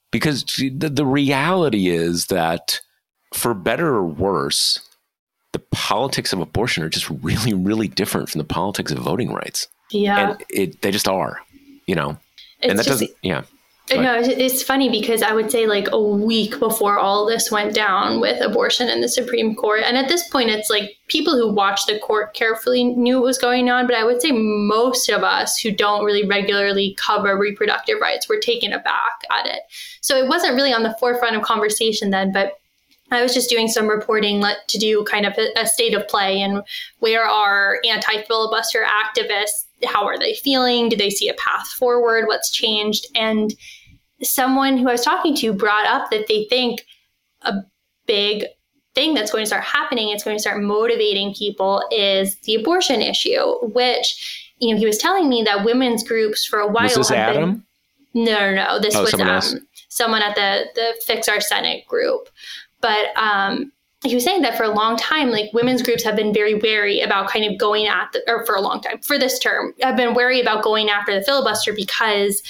Because the, the reality is that for better or worse, the politics of abortion are just really, really different from the politics of voting rights. Yeah. And it, they just are, you know, it's and that just, doesn't, yeah. No, it's funny because I would say like a week before all this went down with abortion in the Supreme Court. And at this point, it's like people who watch the court carefully knew what was going on. But I would say most of us who don't really regularly cover reproductive rights were taken aback at it. So it wasn't really on the forefront of conversation then, but I was just doing some reporting to do kind of a, a state of play and where are anti-filibuster activists? How are they feeling? Do they see a path forward? What's changed? And someone who I was talking to brought up that they think a big thing that's going to start happening, it's going to start motivating people, is the abortion issue, which, you know, he was telling me that women's groups for a while was this have Adam? been... No, no, no. This oh, was someone, um, someone at the, the Fix Our Senate group. But um, he was saying that for a long time, like women's groups have been very wary about kind of going at the, or for a long time, for this term, have been wary about going after the filibuster because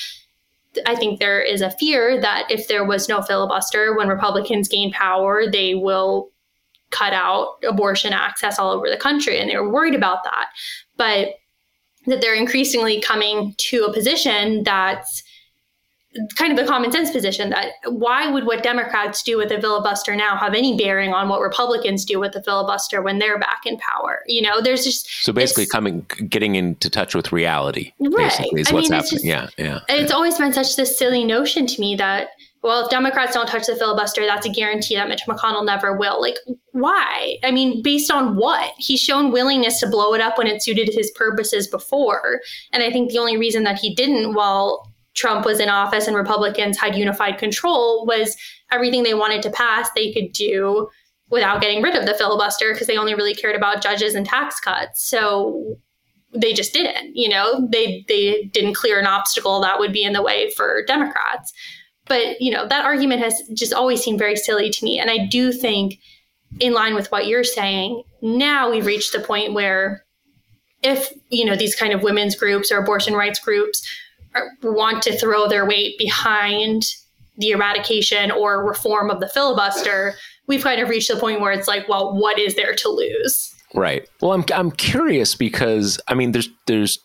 I think there is a fear that if there was no filibuster, when Republicans gain power, they will cut out abortion access all over the country. And they were worried about that. But that they're increasingly coming to a position that's kind of the common sense position that why would what Democrats do with the filibuster now have any bearing on what Republicans do with the filibuster when they're back in power? You know, there's just so basically coming getting into touch with reality. Right. Basically, is I what's mean, happening. Just, yeah, yeah. It's always been such this silly notion to me that, well, if Democrats don't touch the filibuster, that's a guarantee that Mitch McConnell never will. Like, why? I mean, based on what? He's shown willingness to blow it up when it suited his purposes before. And I think the only reason that he didn't while Trump was in office and Republicans had unified control was everything they wanted to pass they could do without getting rid of the filibuster because they only really cared about judges and tax cuts. So they just didn't, you know, they they didn't clear an obstacle that would be in the way for Democrats. But, you know, that argument has just always seemed very silly to me. And I do think, in line with what you're saying, now we've reached the point where if, you know, these kind of women's groups or abortion rights groups want to throw their weight behind the eradication or reform of the filibuster, we've kind of reached the point where it's like, well, what is there to lose? Right. Well, I'm I'm curious because, I mean, there's there's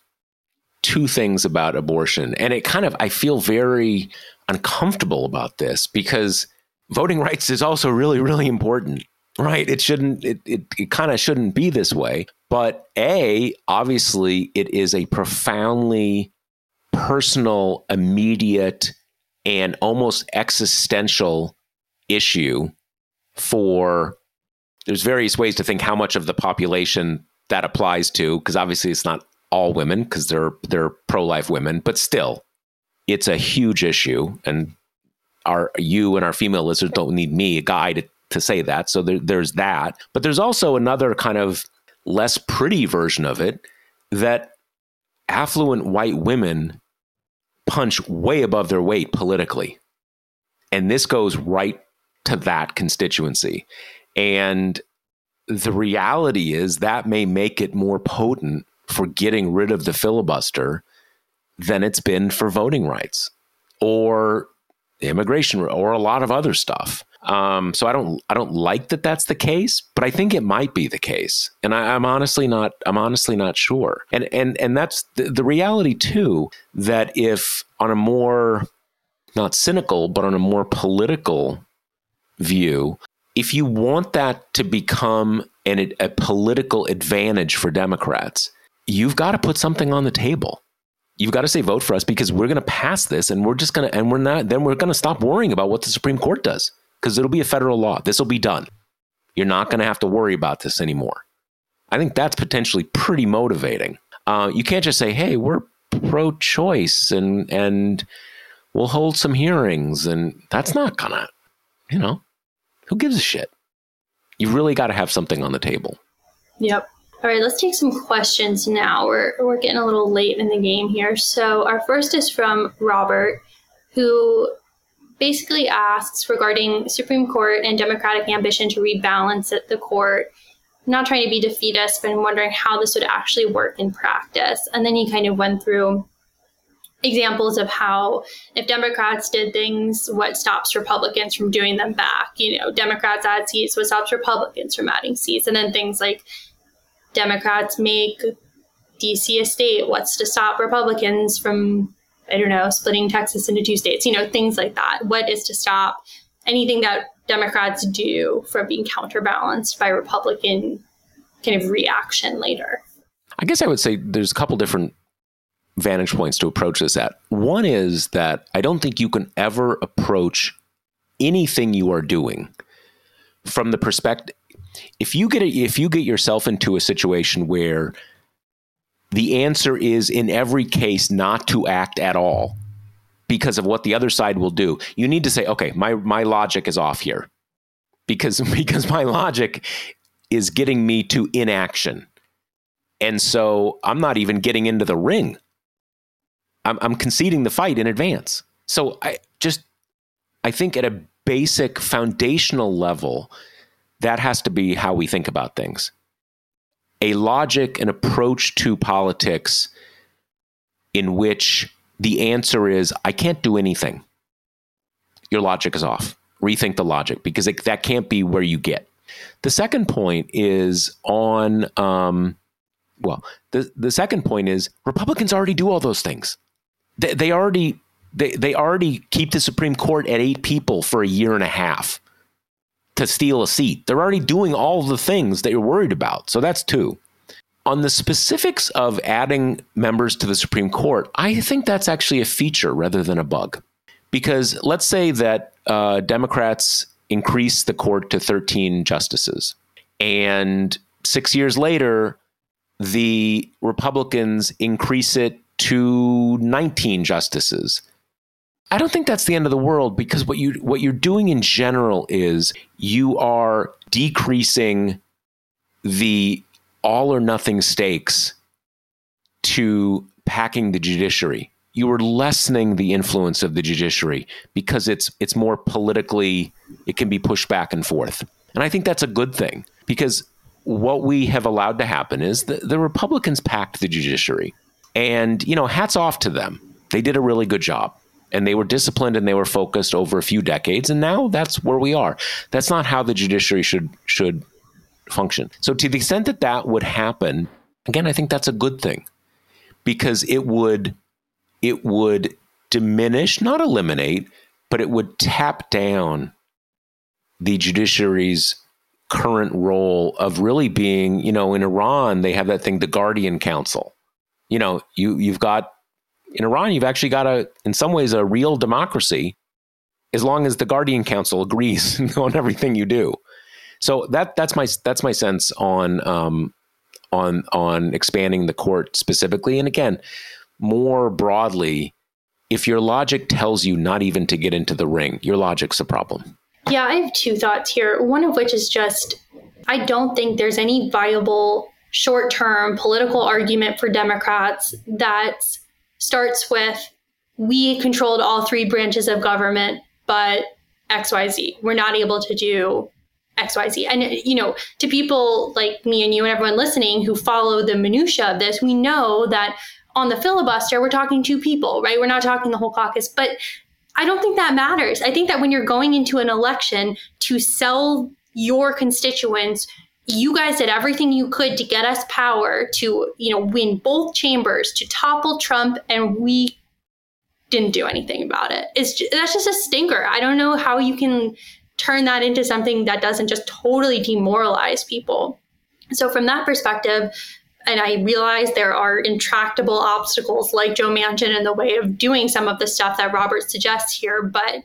two things about abortion, and it kind of, I feel very uncomfortable about this because voting rights is also really, really important, right? It shouldn't, it it, it kind of shouldn't be this way. But A, obviously, it is a profoundly personal, immediate, and almost existential issue for, there's various ways to think how much of the population that applies to, because obviously it's not all women because they're they're pro-life women, but still, it's a huge issue. And our you and our female listeners don't need me, a guy, to, to say that. So there, there's that. But there's also another kind of less pretty version of it that affluent white women punch way above their weight politically. And this goes right to that constituency. And the reality is that may make it more potent for getting rid of the filibuster than it's been for voting rights or immigration or a lot of other stuff. Um, so I don't, I don't like that that's the case, but I think it might be the case. And I, I'm honestly not, I'm honestly not sure. And, and, and that's the, the reality too, that if on a more, not cynical, but on a more political view, if you want that to become an, a political advantage for Democrats, you've got to put something on the table. You've got to say, vote for us because we're going to pass this and we're just going to, and we're not, then we're going to stop worrying about what the Supreme Court does. Because it'll be a federal law. This will be done. You're not going to have to worry about this anymore. I think that's potentially pretty motivating. Uh, you can't just say, hey, we're pro-choice and and we'll hold some hearings. And that's not going to, you know, who gives a shit? You've really got to have something on the table. Yep. All right, let's take some questions now. We're, we're getting a little late in the game here. So our first is from Robert, who basically asks regarding Supreme Court and Democratic ambition to rebalance at the court. I'm not trying to be defeatist, but I'm wondering how this would actually work in practice. And then he kind of went through examples of how if Democrats did things, what stops Republicans from doing them back? You know, Democrats add seats, what stops Republicans from adding seats? And then things like Democrats make D C a state, what's to stop Republicans from, I don't know, splitting Texas into two states? You know, things like that. What is to stop anything that Democrats do from being counterbalanced by Republican kind of reaction later? I guess I would say there's a couple different vantage points to approach this at. One is that I don't think you can ever approach anything you are doing from the perspective, if you get a, if you get yourself into a situation where the answer is in every case not to act at all because of what the other side will do, you need to say, okay, my my logic is off here because because my logic is getting me to inaction. And so I'm not even getting into the ring. I'm, I'm conceding the fight in advance. So I just, I think at a basic foundational level, that has to be how we think about things. A logic, an approach to politics in which the answer is, I can't do anything. Your logic is off. Rethink the logic, because it, that can't be where you get. The second point is on, um, well, the, the second point is Republicans already do all those things. They, they already they, they already keep the Supreme Court at eight people for a year and a half to steal a seat. They're already doing all the things that you're worried about. So that's two. On the specifics of adding members to the Supreme Court, I think that's actually a feature rather than a bug. Because let's say that uh, Democrats increase the court to thirteen justices, and six years later, the Republicans increase it to nineteen justices. I don't think that's the end of the world, because what you what you're doing in general is you are decreasing the all or nothing stakes to packing the judiciary. You are lessening the influence of the judiciary because it's it's more politically, it can be pushed back and forth. And I think that's a good thing, because what we have allowed to happen is the, the Republicans packed the judiciary. And, you know, hats off to them. They did a really good job. And they were disciplined and they were focused over a few decades. And now that's where we are. That's not how the judiciary should should function. So to the extent that that would happen, again, I think that's a good thing, because it would it would diminish, not eliminate, but it would tap down the judiciary's current role of really being, you know, in Iran, they have that thing, the Guardian Council. You know, you, you've got, in Iran, you've actually got a, in some ways, a real democracy, as long as the Guardian Council agrees on everything you do. So that that's my that's my sense on um, on on expanding the court specifically. And again, more broadly, if your logic tells you not even to get into the ring, your logic's a problem. Yeah, I have two thoughts here. One of which is just, I don't think there's any viable short-term political argument for Democrats that starts with, we controlled all three branches of government, but X Y Z. We're not able to do X Y Z. And, you know, to people like me and you and everyone listening who follow the minutia of this, we know that on the filibuster, we're talking two people, right? We're not talking the whole caucus. But I don't think that matters. I think that when you're going into an election to sell your constituents, you guys did everything you could to get us power to, you know, win both chambers, to topple Trump, and we didn't do anything about it. It's just, that's just a stinker. I don't know how you can turn that into something that doesn't just totally demoralize people. So from that perspective, and I realize there are intractable obstacles like Joe Manchin in the way of doing some of the stuff that Robert suggests here, but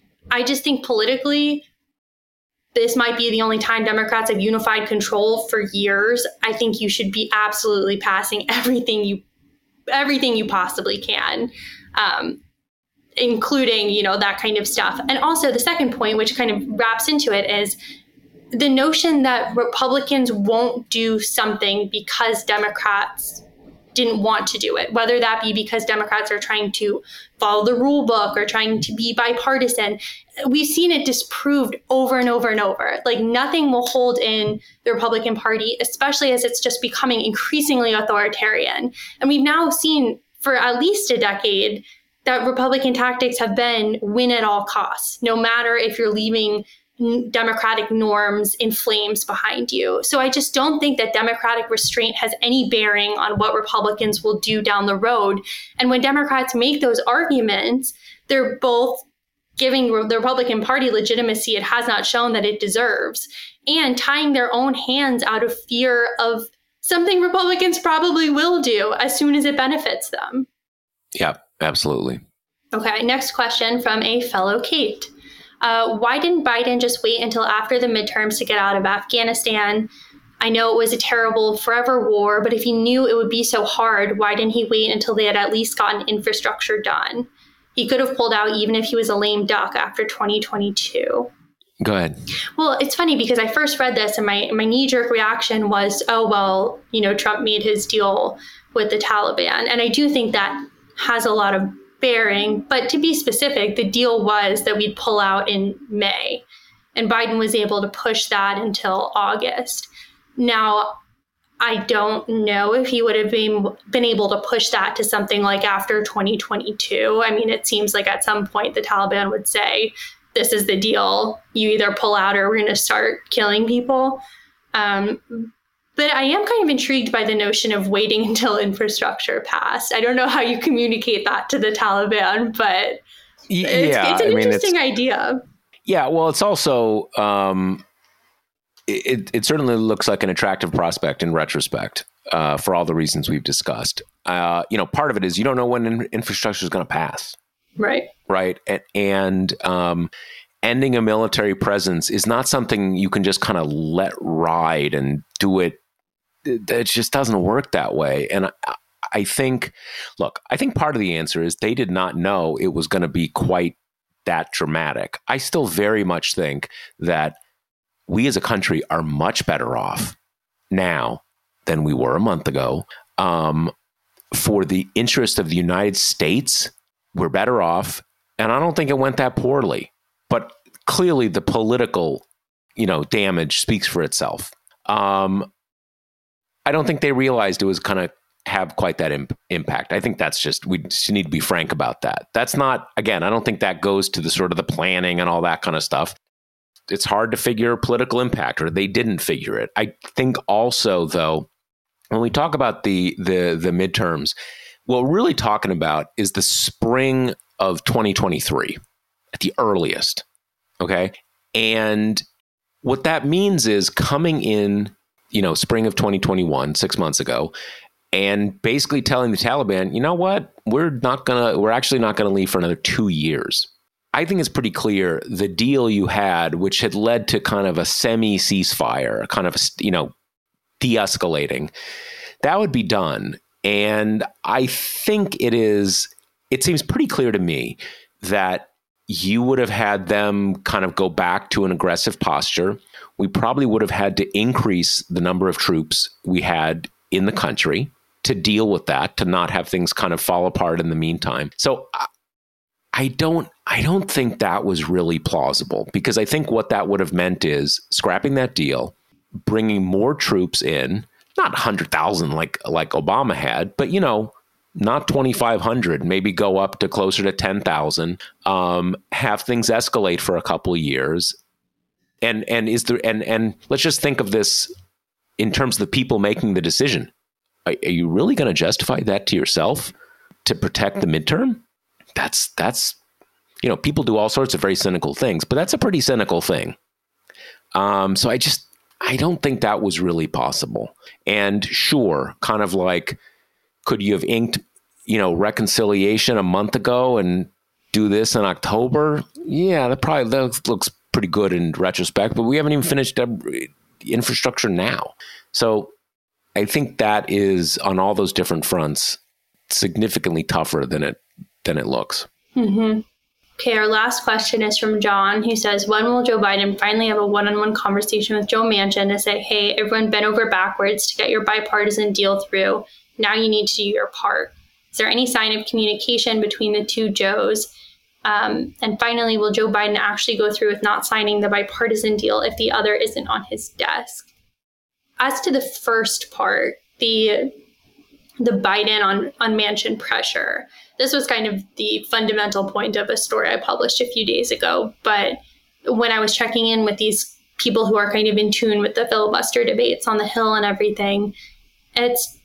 I just think politically, this might be the only time Democrats have unified control for years. I think you should be absolutely passing everything you everything you possibly can, um, including, you know, that kind of stuff. And also the second point, which kind of wraps into it, is the notion that Republicans won't do something because Democrats didn't want to do it, whether that be because Democrats are trying to follow the rule book or trying to be bipartisan. We've seen it disproved over and over and over. Like, nothing will hold in the Republican Party, especially as it's just becoming increasingly authoritarian. And we've now seen for at least a decade that Republican tactics have been win at all costs, no matter if you're leaving Democratic norms in flames behind you. So I just don't think that Democratic restraint has any bearing on what Republicans will do down the road. And when Democrats make those arguments, they're both giving the Republican Party legitimacy it has not shown that it deserves, and tying their own hands out of fear of something Republicans probably will do as soon as it benefits them. Yeah, absolutely. Okay, next question from a fellow Kate. Uh, why didn't Biden just wait until after the midterms to get out of Afghanistan? I know it was a terrible forever war, but if he knew it would be so hard, why didn't he wait until they had at least gotten infrastructure done? He could have pulled out even if he was a lame duck after twenty twenty-two. Go ahead. Well, it's funny because I first read this and my, my knee-jerk reaction was, oh, well, you know, Trump made his deal with the Taliban. And I do think that has a lot of bearing. But to be specific, the deal was that we'd pull out in May. And Biden was able to push that until August. Now, I don't know if he would have been, been able to push that to something like after twenty twenty-two. I mean, it seems like at some point the Taliban would say, this is the deal. You either pull out or we're going to start killing people. Um, but I am kind of intrigued by the notion of waiting until infrastructure passed. I don't know how you communicate that to the Taliban, but yeah, it's, it's an I mean, interesting it's, idea. Yeah, well, it's also, um, it, it certainly looks like an attractive prospect in retrospect uh, for all the reasons we've discussed. Uh, you know, part of it is you don't know when in, infrastructure is going to pass. Right. Right. And, and um, ending a military presence is not something you can just kind of let ride and do it. It just doesn't work that way. And I, I think, look, I think part of the answer is they did not know it was going to be quite that dramatic. I still very much think that we as a country are much better off now than we were a month ago. Um, for the interest of the United States, we're better off. And I don't think it went that poorly. But clearly the political, you know, damage speaks for itself. Um, I don't think they realized it was going to have quite that imp- impact. I think that's just, we just need to be frank about that. That's not, again, I don't think that goes to the sort of the planning and all that kind of stuff. It's hard to figure political impact, or they didn't figure it. I think also, though, when we talk about the the the midterms, what we're really talking about is the spring of twenty twenty-three at the earliest. Okay. And what that means is coming in, you know, spring of twenty twenty-one, six months ago, and basically telling the Taliban, you know what, we're not going to, we're actually not going to leave for another two years. I think it's pretty clear the deal you had, which had led to kind of a semi ceasefire, kind of, a, you know, de-escalating, that would be done. And I think it is, it seems pretty clear to me that you would have had them kind of go back to an aggressive posture. We probably would have had to increase the number of troops we had in the country to deal with that, to not have things kind of fall apart in the meantime. So I don't, I don't think that was really plausible, because I think what that would have meant is scrapping that deal, bringing more troops in, not one hundred thousand like like Obama had, but, you know, not twenty-five hundred, maybe go up to closer to ten thousand, um, have things escalate for a couple of years. And and is there and and let's just think of this in terms of the people making the decision. Are, are you really going to justify that to yourself to protect the midterm? That's that's, you know, people do all sorts of very cynical things, but that's a pretty cynical thing. Um, so I just, I don't think that was really possible. And sure, kind of like, could you have inked, you know, reconciliation a month ago and do this in October? Yeah, that probably that looks pretty good in retrospect, but we haven't even finished infrastructure now. So I think that is, on all those different fronts, significantly tougher than it than it looks. Mm-hmm. Okay, our last question is from John, who says, when will Joe Biden finally have a one-on-one conversation with Joe Manchin to say, hey, everyone bent over backwards to get your bipartisan deal through. Now you need to do your part. Is there any sign of communication between the two Joes? Um, and finally, will Joe Biden actually go through with not signing the bipartisan deal if the other isn't on his desk? As to the first part, the the Biden on, on Manchin pressure. This was kind of the fundamental point of a story I published a few days ago. But when I was checking in with these people who are kind of in tune with the filibuster debates on the Hill and everything, it's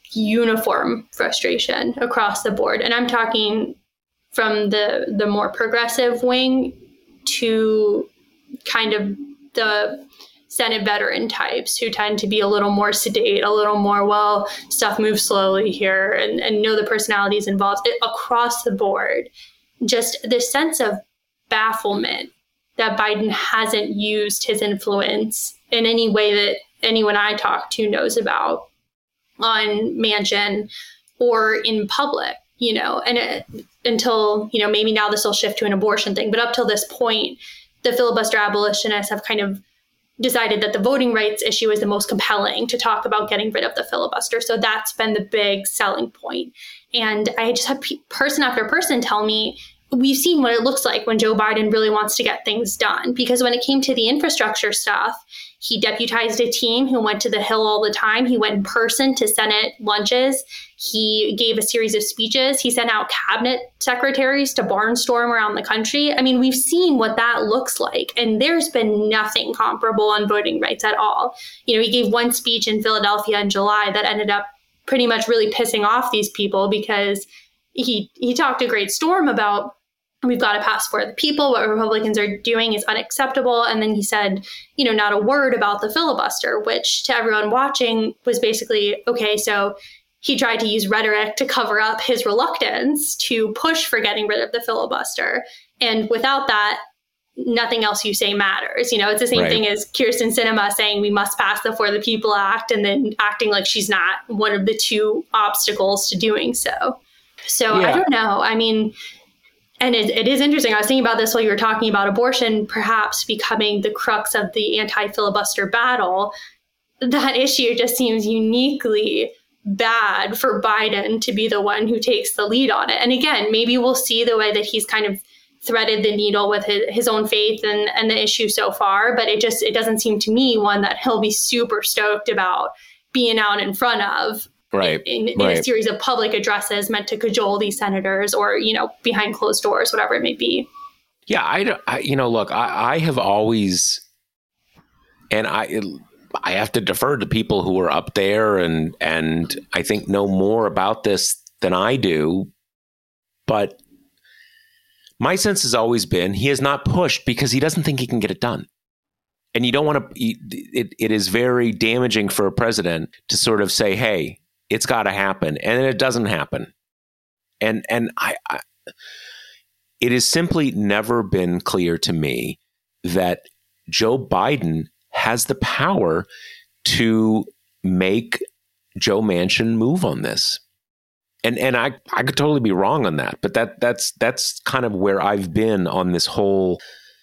uniform frustration across the board. And I'm talking from the the more progressive wing to kind of the Senate veteran types who tend to be a little more sedate, a little more, well, stuff moves slowly here, and, and know the personalities involved. It, across the board, just this sense of bafflement that Biden hasn't used his influence in any way that anyone I talk to knows about on Manchin or in public, you know, and it, until, you know, maybe now this will shift to an abortion thing. But up till this point, the filibuster abolitionists have kind of decided that the voting rights issue is the most compelling to talk about getting rid of the filibuster. So that's been the big selling point. And I just had pe- person after person tell me, we've seen what it looks like when Joe Biden really wants to get things done. Because when it came to the infrastructure stuff, he deputized a team who went to the Hill all the time. He went in person to Senate lunches. He gave a series of speeches. He sent out cabinet secretaries to barnstorm around the country. I mean, we've seen what that looks like. And there's been nothing comparable on voting rights at all. You know, he gave one speech in Philadelphia in July that ended up pretty much really pissing off these people because he he talked a great storm about, we've got to pass for the people. What Republicans are doing is unacceptable. And then he said, you know, not a word about the filibuster, which to everyone watching was basically, okay, so he tried to use rhetoric to cover up his reluctance to push for getting rid of the filibuster. And without that, nothing else you say matters. You know, it's the same right. thing as Kyrsten Sinema saying we must pass the For the People Act and then acting like she's not one of the two obstacles to doing so. So yeah. I don't know. I mean, and it, it is interesting. I was thinking about this while you were talking about abortion, perhaps becoming the crux of the anti-filibuster battle. That issue just seems uniquely bad for Biden to be the one who takes the lead on it. And again, maybe we'll see the way that he's kind of threaded the needle with his, his own faith and, and the issue so far. But it just, it doesn't seem to me one that he'll be super stoked about being out in front of. Right. In, in right. a series of public addresses meant to cajole these senators or, you know, behind closed doors, whatever it may be. Yeah, I, don't, I you know, look, I, I have always, and I it, I have to defer to people who are up there and and I think know more about this than I do. But my sense has always been he has not pushed because he doesn't think he can get it done. And you don't want to, it, it is very damaging for a president to sort of say, hey, it's got to happen. And it doesn't happen. And and I, I, it has simply never been clear to me that Joe Biden has the power to make Joe Manchin move on this. And and I, I could totally be wrong on that. But that that's that's kind of where I've been on this whole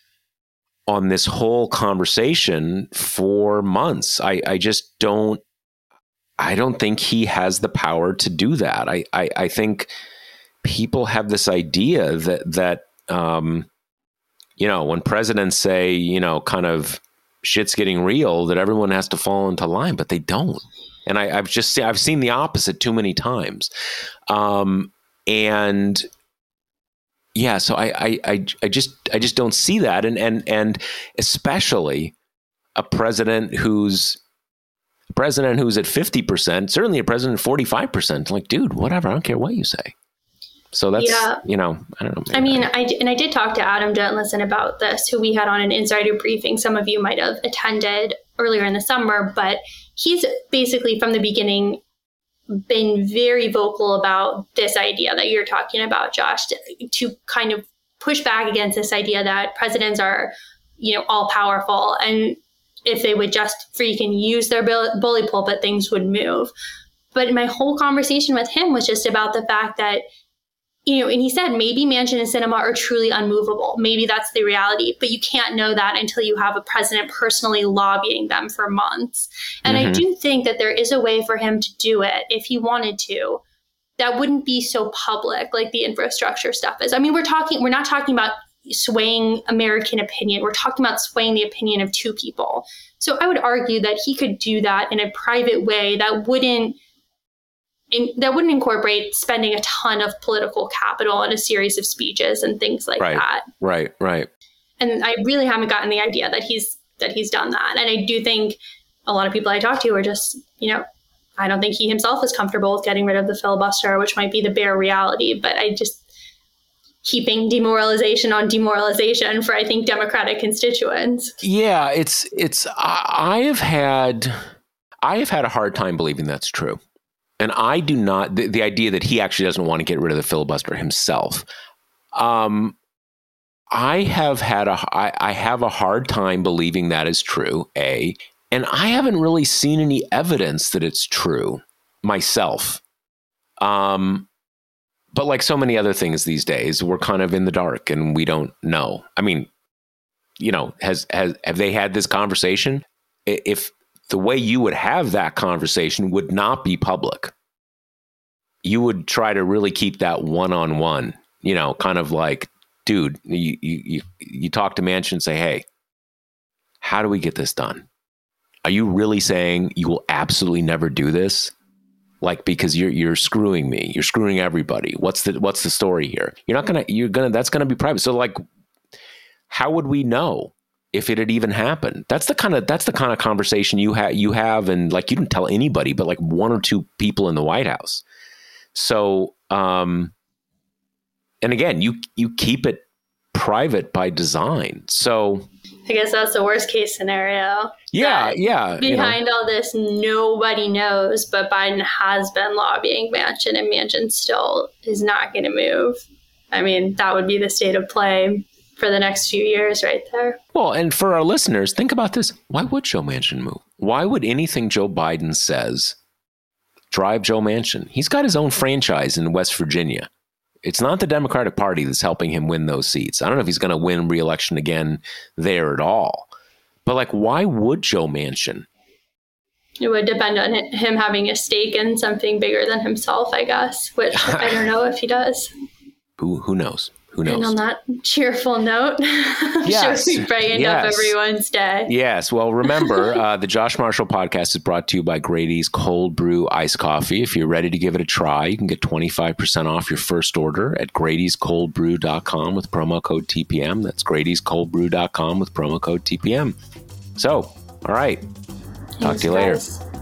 on this whole conversation for months. I, I just don't I don't think he has the power to do that. I, I, I think people have this idea that, that um, you know, when presidents say, you know, kind of shit's getting real, that everyone has to fall into line, but they don't. And I, I've just seen, I've seen the opposite too many times. Um, and yeah, so I, I, I, I just, I just don't see that. And, and, and especially a president who's, president who's at fifty percent, certainly a president at forty-five percent, like, dude, whatever, I don't care what you say. So that's, yeah. you know, I don't know. I mean, I, and I did talk to Adam Jentlison about this, who we had on an insider briefing. Some of you might have attended earlier in the summer, but he's basically from the beginning been very vocal about this idea that you're talking about, Josh, to, to kind of push back against this idea that presidents are, you know, all powerful. And if they would just freaking use their bully pulpit, things would move. But my whole conversation with him was just about the fact that, you know, and he said, maybe Manchin and Sinema are truly unmovable. Maybe that's the reality, but you can't know that until you have a president personally lobbying them for months. And mm-hmm. I do think that there is a way for him to do it if he wanted to. That wouldn't be so public like the infrastructure stuff is. I mean, we're talking, we're not talking about swaying American opinion. We're talking about swaying the opinion of two people. So I would argue that he could do that in a private way that wouldn't in, that wouldn't incorporate spending a ton of political capital on a series of speeches and things like right, that. Right, right. And I really haven't gotten the idea that he's that he's done that. And I do think a lot of people I talk to are just, you know, I don't think he himself is comfortable with getting rid of the filibuster, which might be the bare reality. But I just heaping demoralization on demoralization for, I think, Democratic constituents. Yeah, it's it's I, I have had I have had a hard time believing that's true. And I do not the, the idea that he actually doesn't want to get rid of the filibuster himself. Um I have had a I, I have a hard time believing that is true, A, and I haven't really seen any evidence that it's true myself. Um, but like so many other things these days, we're kind of in the dark and we don't know. I mean, you know, has has have they had this conversation? If the way you would have that conversation would not be public, you would try to really keep that one-on-one, you know, kind of like, dude, you, you, you talk to Manchin and say, hey, how do we get this done? Are you really saying you will absolutely never do this? Like, because you're, you're screwing me. You're screwing everybody. What's the, what's the story here? You're not going to, you're going to, that's going to be private. So like, how would we know if it had even happened? That's the kind of, that's the kind of conversation you have, you have. And like, you didn't tell anybody, but like one or two people in the White House. So, um, and again, you you keep it private by design. So I guess that's the worst case scenario. Yeah, yeah. Behind you know. all this, nobody knows, but Biden has been lobbying Manchin, and Manchin still is not going to move. I mean, that would be the state of play for the next few years right there. Well, and for our listeners, think about this. Why would Joe Manchin move? Why would anything Joe Biden says drive Joe Manchin? He's got his own franchise in West Virginia. It's not the Democratic Party that's helping him win those seats. I don't know if he's going to win re-election again there at all. But like, why would Joe Manchin? It would depend on him having a stake in something bigger than himself, I guess, which I don't know if he does. Who who knows? Who knows? And on that cheerful note, yes. should we brighten yes. up everyone's day? Yes. Well, remember, uh, the Josh Marshall podcast is brought to you by Grady's Cold Brew Iced Coffee. If you're ready to give it a try, you can get twenty-five percent off your first order at Grady's Cold Brew dot com with promo code T P M. That's Grady's Cold Brew dot com with promo code T P M. So, all right. Talk Thanks, to you later. Guys.